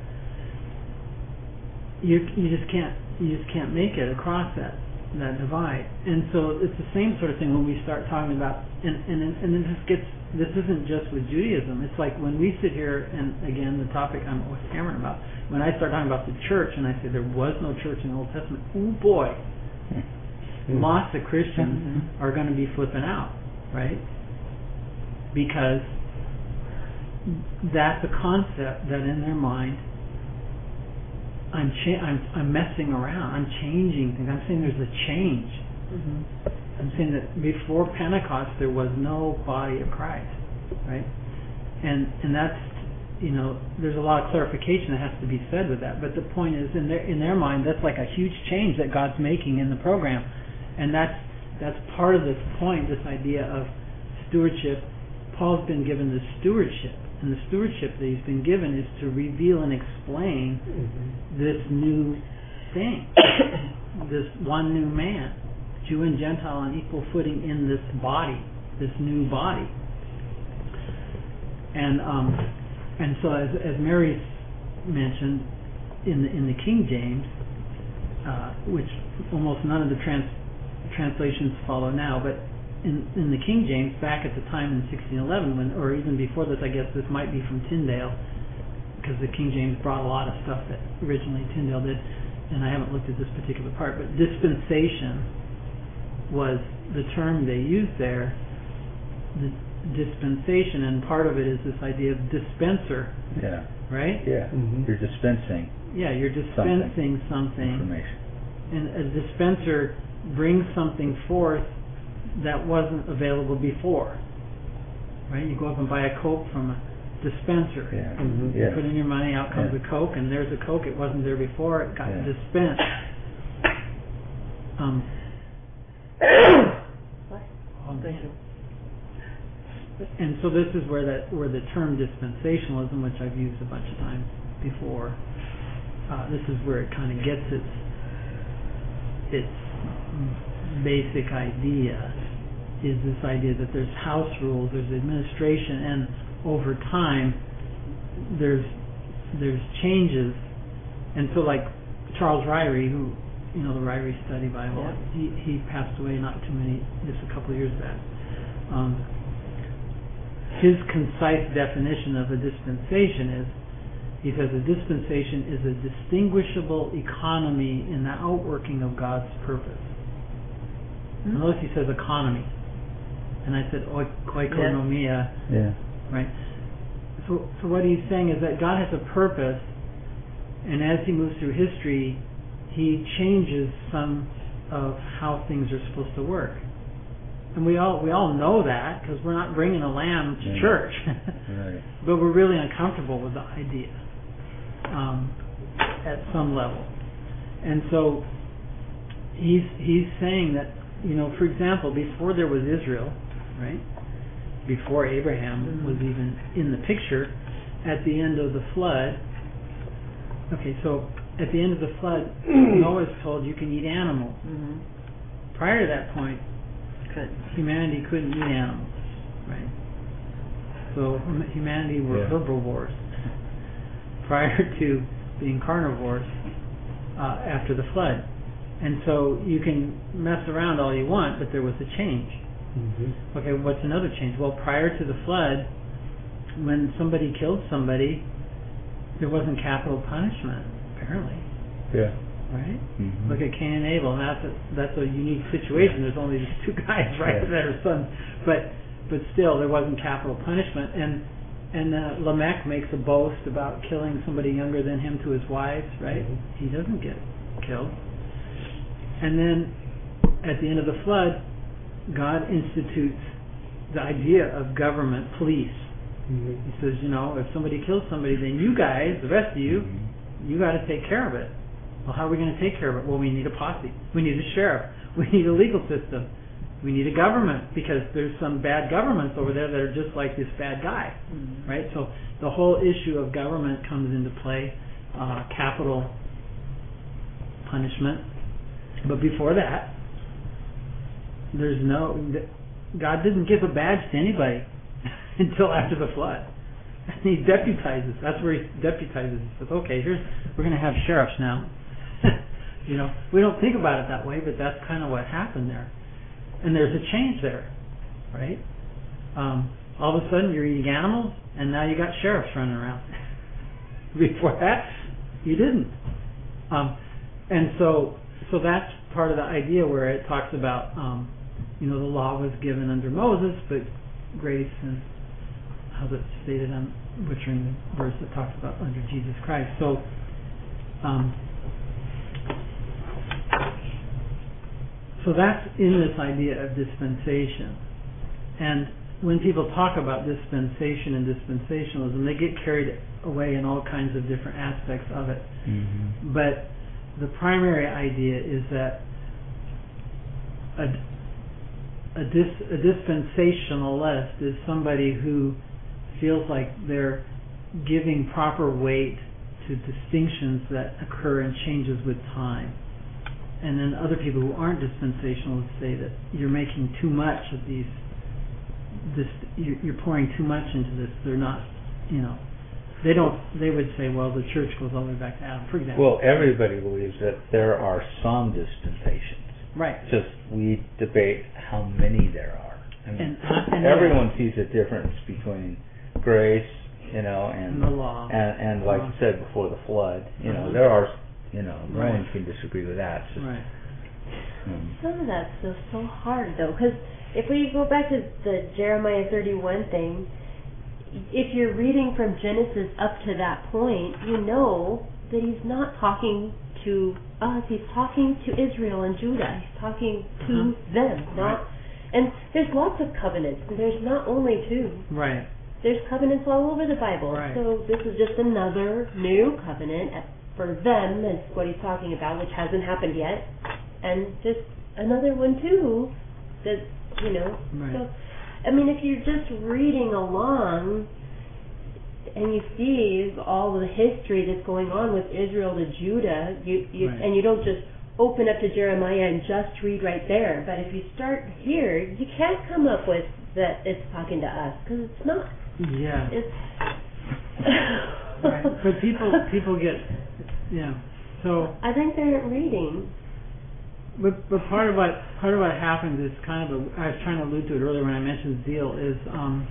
you you just can't you just can't make it across that that divide. And so it's the same sort of thing when we start talking about, and and and this gets this isn't just with Judaism. It's like when we sit here, and again the topic I'm always hammering about, when I start talking about the church and I say there was no church in the Old Testament, oh boy, mm-hmm. lots of Christians mm-hmm. are going to be flipping out, right? Because that's a concept that in their mind, I'm cha- I'm I'm messing around. I'm changing things. I'm saying there's a change. Mm-hmm. I'm saying that before Pentecost there was no body of Christ, right? And and that's, you know, there's a lot of clarification that has to be said with that. But the point is, in their in their mind, that's like a huge change that God's making in the program, and that's that's part of this point. This idea of stewardship. Paul's been given the stewardship. And the stewardship that he's been given is to reveal and explain mm-hmm. this new thing, this one new man, Jew and Gentile on equal footing in this body, this new body. And um, and so as as Mary mentioned, in the in the King James, uh, which almost none of the trans, translations follow now, but In, in the King James, back at the time in sixteen eleven, when, or even before this, I guess this might be from Tyndale, because the King James brought a lot of stuff that originally Tyndale did, and I haven't looked at this particular part, but dispensation was the term they used there, the dispensation, and part of it is this idea of dispenser, yeah, right? Yeah, mm-hmm. You're dispensing. Yeah, you're dispensing something, something. Information. And a dispenser brings something forth that wasn't available before, right? You go up and buy a Coke from a dispenser. Yeah. Mm-hmm. You Yeah. put in your money, out comes yeah. a Coke, and there's a Coke. It wasn't there before. It got yeah. dispensed. Um. Oh, thank you. and so this is where that where the term dispensationalism, which I've used a bunch of times before, uh, this is where it kind of gets its its basic idea, is this idea that there's house rules, there's administration, and over time there's there's changes. And so like Charles Ryrie, who, you know, the Ryrie Study Bible, Yeah. he, he passed away not too many, just a couple of years back. Um, his concise definition of a dispensation is, he says a dispensation is a distinguishable economy in the outworking of God's purpose. Mm-hmm. Notice he says economy. And I said oik- oikonomia. Yeah. Right? So, so what he's saying is that God has a purpose, and as he moves through history, he changes some of how things are supposed to work. And we all we all know that, because we're not bringing a lamb to Yeah. church. Right. But we're really uncomfortable with the idea um, at some level. And so he's he's saying that, you know, for example, before there was Israel, right? Before Abraham mm-hmm. was even in the picture, at the end of the flood, okay, so at the end of the flood, Noah's told you can eat animals. Mm-hmm. Prior to that point, Good. humanity couldn't eat animals, right? So hum- humanity were Yeah. herbivores prior to being carnivores uh, after the flood. And so you can mess around all you want, but there was a change. Mm-hmm. Okay, what's another change? Well, prior to the flood, when somebody killed somebody, there wasn't capital punishment, apparently. Yeah. Right? Mm-hmm. Look at Cain and Abel, and that's a, that's a unique situation. There's only these two guys, right, Yeah. that are sons. But but still, there wasn't capital punishment. And and uh, Lamech makes a boast about killing somebody younger than him to his wives, right? Mm-hmm. He doesn't get killed. And then at the end of the flood, God institutes the idea of government, police. Mm-hmm. He says, you know, if somebody kills somebody, then you guys, the rest of you, Mm-hmm. you got to take care of it. Well, how are we going to take care of it? Well, we need a posse. We need a sheriff. We need a legal system. We need a government, because there's some bad governments over there that are just like this bad guy, Mm-hmm. right? So the whole issue of government comes into play, uh, capital punishment. But before that, there's no, God didn't give a badge to anybody until after the flood. And he deputizes. That's where he deputizes. He says, okay, here's, we're going to have sheriffs now. You know, we don't think about it that way, but that's kind of what happened there. And there's a change there, right? Um, all of a sudden you're eating animals, and now you got sheriffs running around. Before that, you didn't. Um, and so, so that's part of the idea where it talks about, um, you know, the law was given under Moses, but grace and how's it stated? I'm butchering the verse that talks about under Jesus Christ. So, um, so that's in this idea of dispensation. And when people talk about dispensation and dispensationalism, they get carried away in all kinds of different aspects of it. Mm-hmm. But the primary idea is that a, a, dis, a dispensationalist is somebody who feels like they're giving proper weight to distinctions that occur and changes with time. And then other people who aren't dispensationalists say that you're making too much of these, this, you're, you're pouring too much into this. They're not, you know, they don't, they would say, well, the church goes all the way back to Adam, for example. Well, everybody believes that there are some dispensations. Right. Just we debate how many there are. I mean, And, uh, and everyone sees a difference between grace, you know, and And the law. and, and like Uh-huh. you said before the flood, you know, Uh-huh. there are, you know, no Right. one can disagree with that. It's just, Right. um, Some of that's so so hard though, because if we go back to the Jeremiah thirty-one thing, if you're reading from Genesis up to that point, you know that he's not talking to us. He's talking to Israel and Judah. He's talking to Uh-huh. them, not. Right. And there's lots of covenants. There's not only two. Right. There's covenants all over the Bible. Right. So this is just another new covenant for them, is what he's talking about, which hasn't happened yet. And just another one too, that, you know. Right. So I mean, if you're just reading along and you see all the history that's going on with Israel to Judah, you, you Right. and you don't just open up to Jeremiah and just read right there. But if you start here, you can't come up with that it's talking to us, because it's not. Yeah. It's Right. But people people get, yeah. So, I think they're reading. but but part of what part of what happens is kind of a, I was trying to allude to it earlier when I mentioned zeal is um,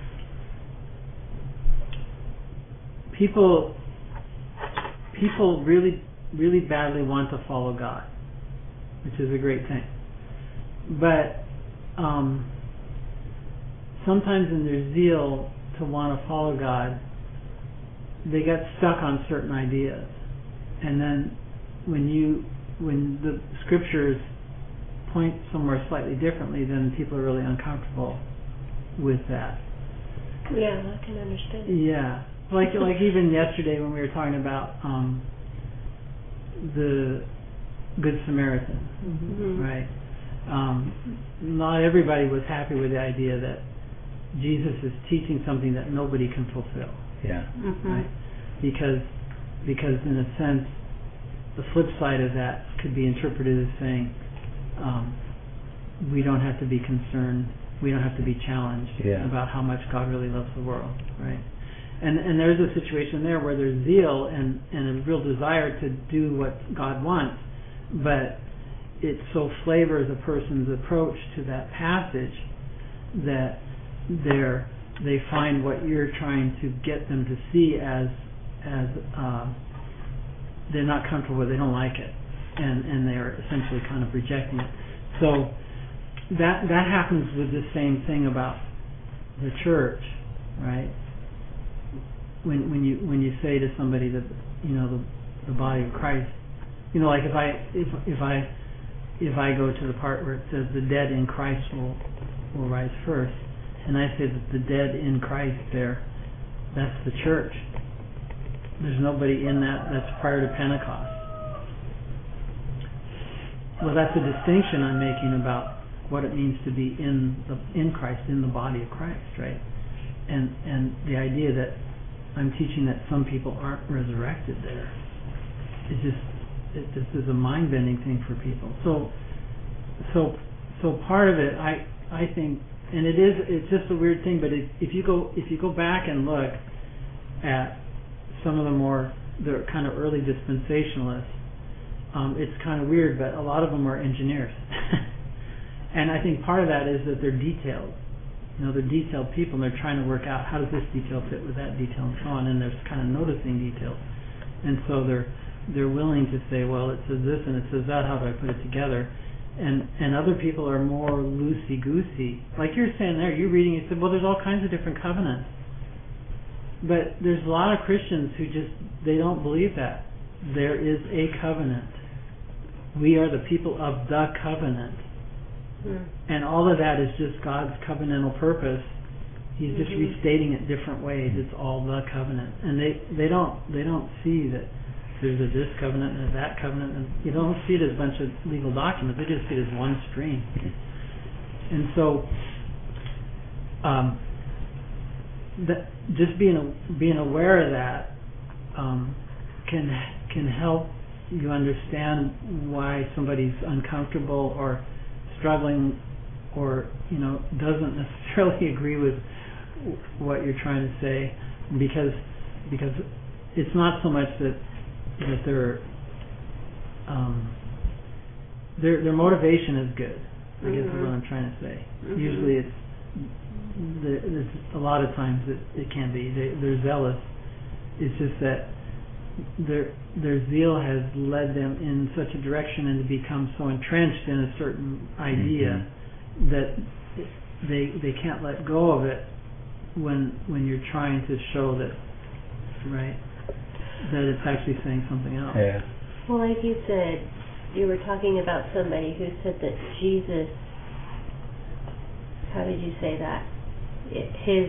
people people really really badly want to follow God, which is a great thing. But um, sometimes in their zeal to want to follow God, they get stuck on certain ideas, and then when you when the scriptures point somewhere slightly differently, then people are really uncomfortable with that. Yeah, I can understand. Yeah, like like even yesterday when we were talking about um, the Good Samaritan, Mm-hmm. right? Um, not everybody was happy with the idea that Jesus is teaching something that nobody can fulfill. Yeah. Mm-hmm. Right? Because, because in a sense, the flip side of that could be interpreted as saying, um, we don't have to be concerned, we don't have to be challenged Yeah. about how much God really loves the world, right? And and there's a situation there where there's zeal and, and a real desire to do what God wants, but it so flavors a person's approach to that passage that they're they find what you're trying to get them to see as as um, they're not comfortable with, they don't like it, and and they're essentially kind of rejecting it. So that that happens with the same thing about the church, right? When when you when you say to somebody that, you know, the the body of Christ, you know, like if I if if I if I go to the part where it says the dead in Christ will will rise first, and I say that the dead in Christ there, that's the church. There's nobody in that that's prior to Pentecost. Well, that's a distinction I'm making about what it means to be in the in Christ, in the body of Christ, right? And and the idea that I'm teaching that some people aren't resurrected there is just it, this is a mind-bending thing for people. So so so part of it, I I think, and it is it's just a weird thing. But it, if you go if you go back and look at some of the more the kind of early dispensationalists, um, it's kind of weird, but a lot of them are engineers, and I think part of that is that they're detailed. You know, they're detailed people, and they're trying to work out how does this detail fit with that detail, and so on. And they're kind of noticing details, and so they're they're willing to say, well, it says this and it says that. How do I put it together? And and other people are more loosey goosey, like you're saying there. You're reading, you said, well, there's all kinds of different covenants. But there's a lot of Christians who just, they don't believe that. There is a covenant. We are the people of the covenant. Mm. And all of that is just God's covenantal purpose. He's just mm-hmm. restating it different ways. It's all the covenant. And they, they don't they don't see that there's a this covenant and a that covenant. And you don't see it as a bunch of legal documents. They just see it as one stream. And so, um, that just being a, being aware of that um, can can help you understand why somebody's uncomfortable or struggling, or you know doesn't necessarily agree with what you're trying to say, because because it's not so much that that their um, their their motivation is good. I mm-hmm. guess is what I'm trying to say. Mm-hmm. Usually it's The, it's, a lot of times it, it can be. They, they're zealous. It's just that their their zeal has led them in such a direction and to become so entrenched in a certain idea mm-hmm. that they they can't let go of it when when you're trying to show that right that it's actually saying something else. Yeah. Well, like you said, you were talking about somebody who said that Jesus. How did you say that? His,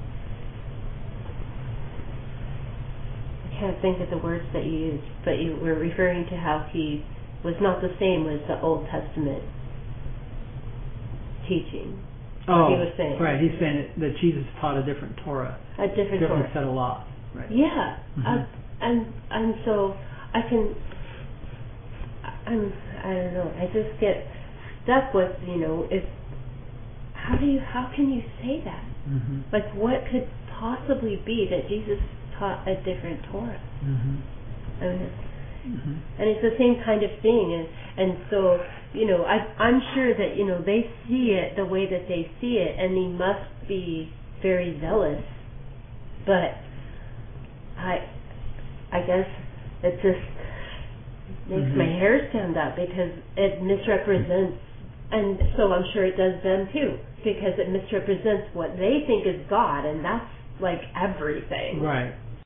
I can't think of the words that you used, but you were referring to how he was not the same as the Old Testament teaching. Oh, he was saying. right. He's saying it, that Jesus taught a different Torah, A different, different Torah. set of laws. Right. Yeah, Mhm. uh, and and so I can, I'm I don't know. I just get stuck with, you know, if how do you how can you say that? Mhm. Like, what could possibly be that Jesus taught a different Torah? Mhm. I mean, Mhm. and it's the same kind of thing, and and so, you know, I I'm sure that, you know, they see it the way that they see it, and they must be very zealous, but I I guess it just makes Mhm. my hair stand up because it misrepresents, and so I'm sure it does them too, because it misrepresents what they think is God, and that's like everything. Right.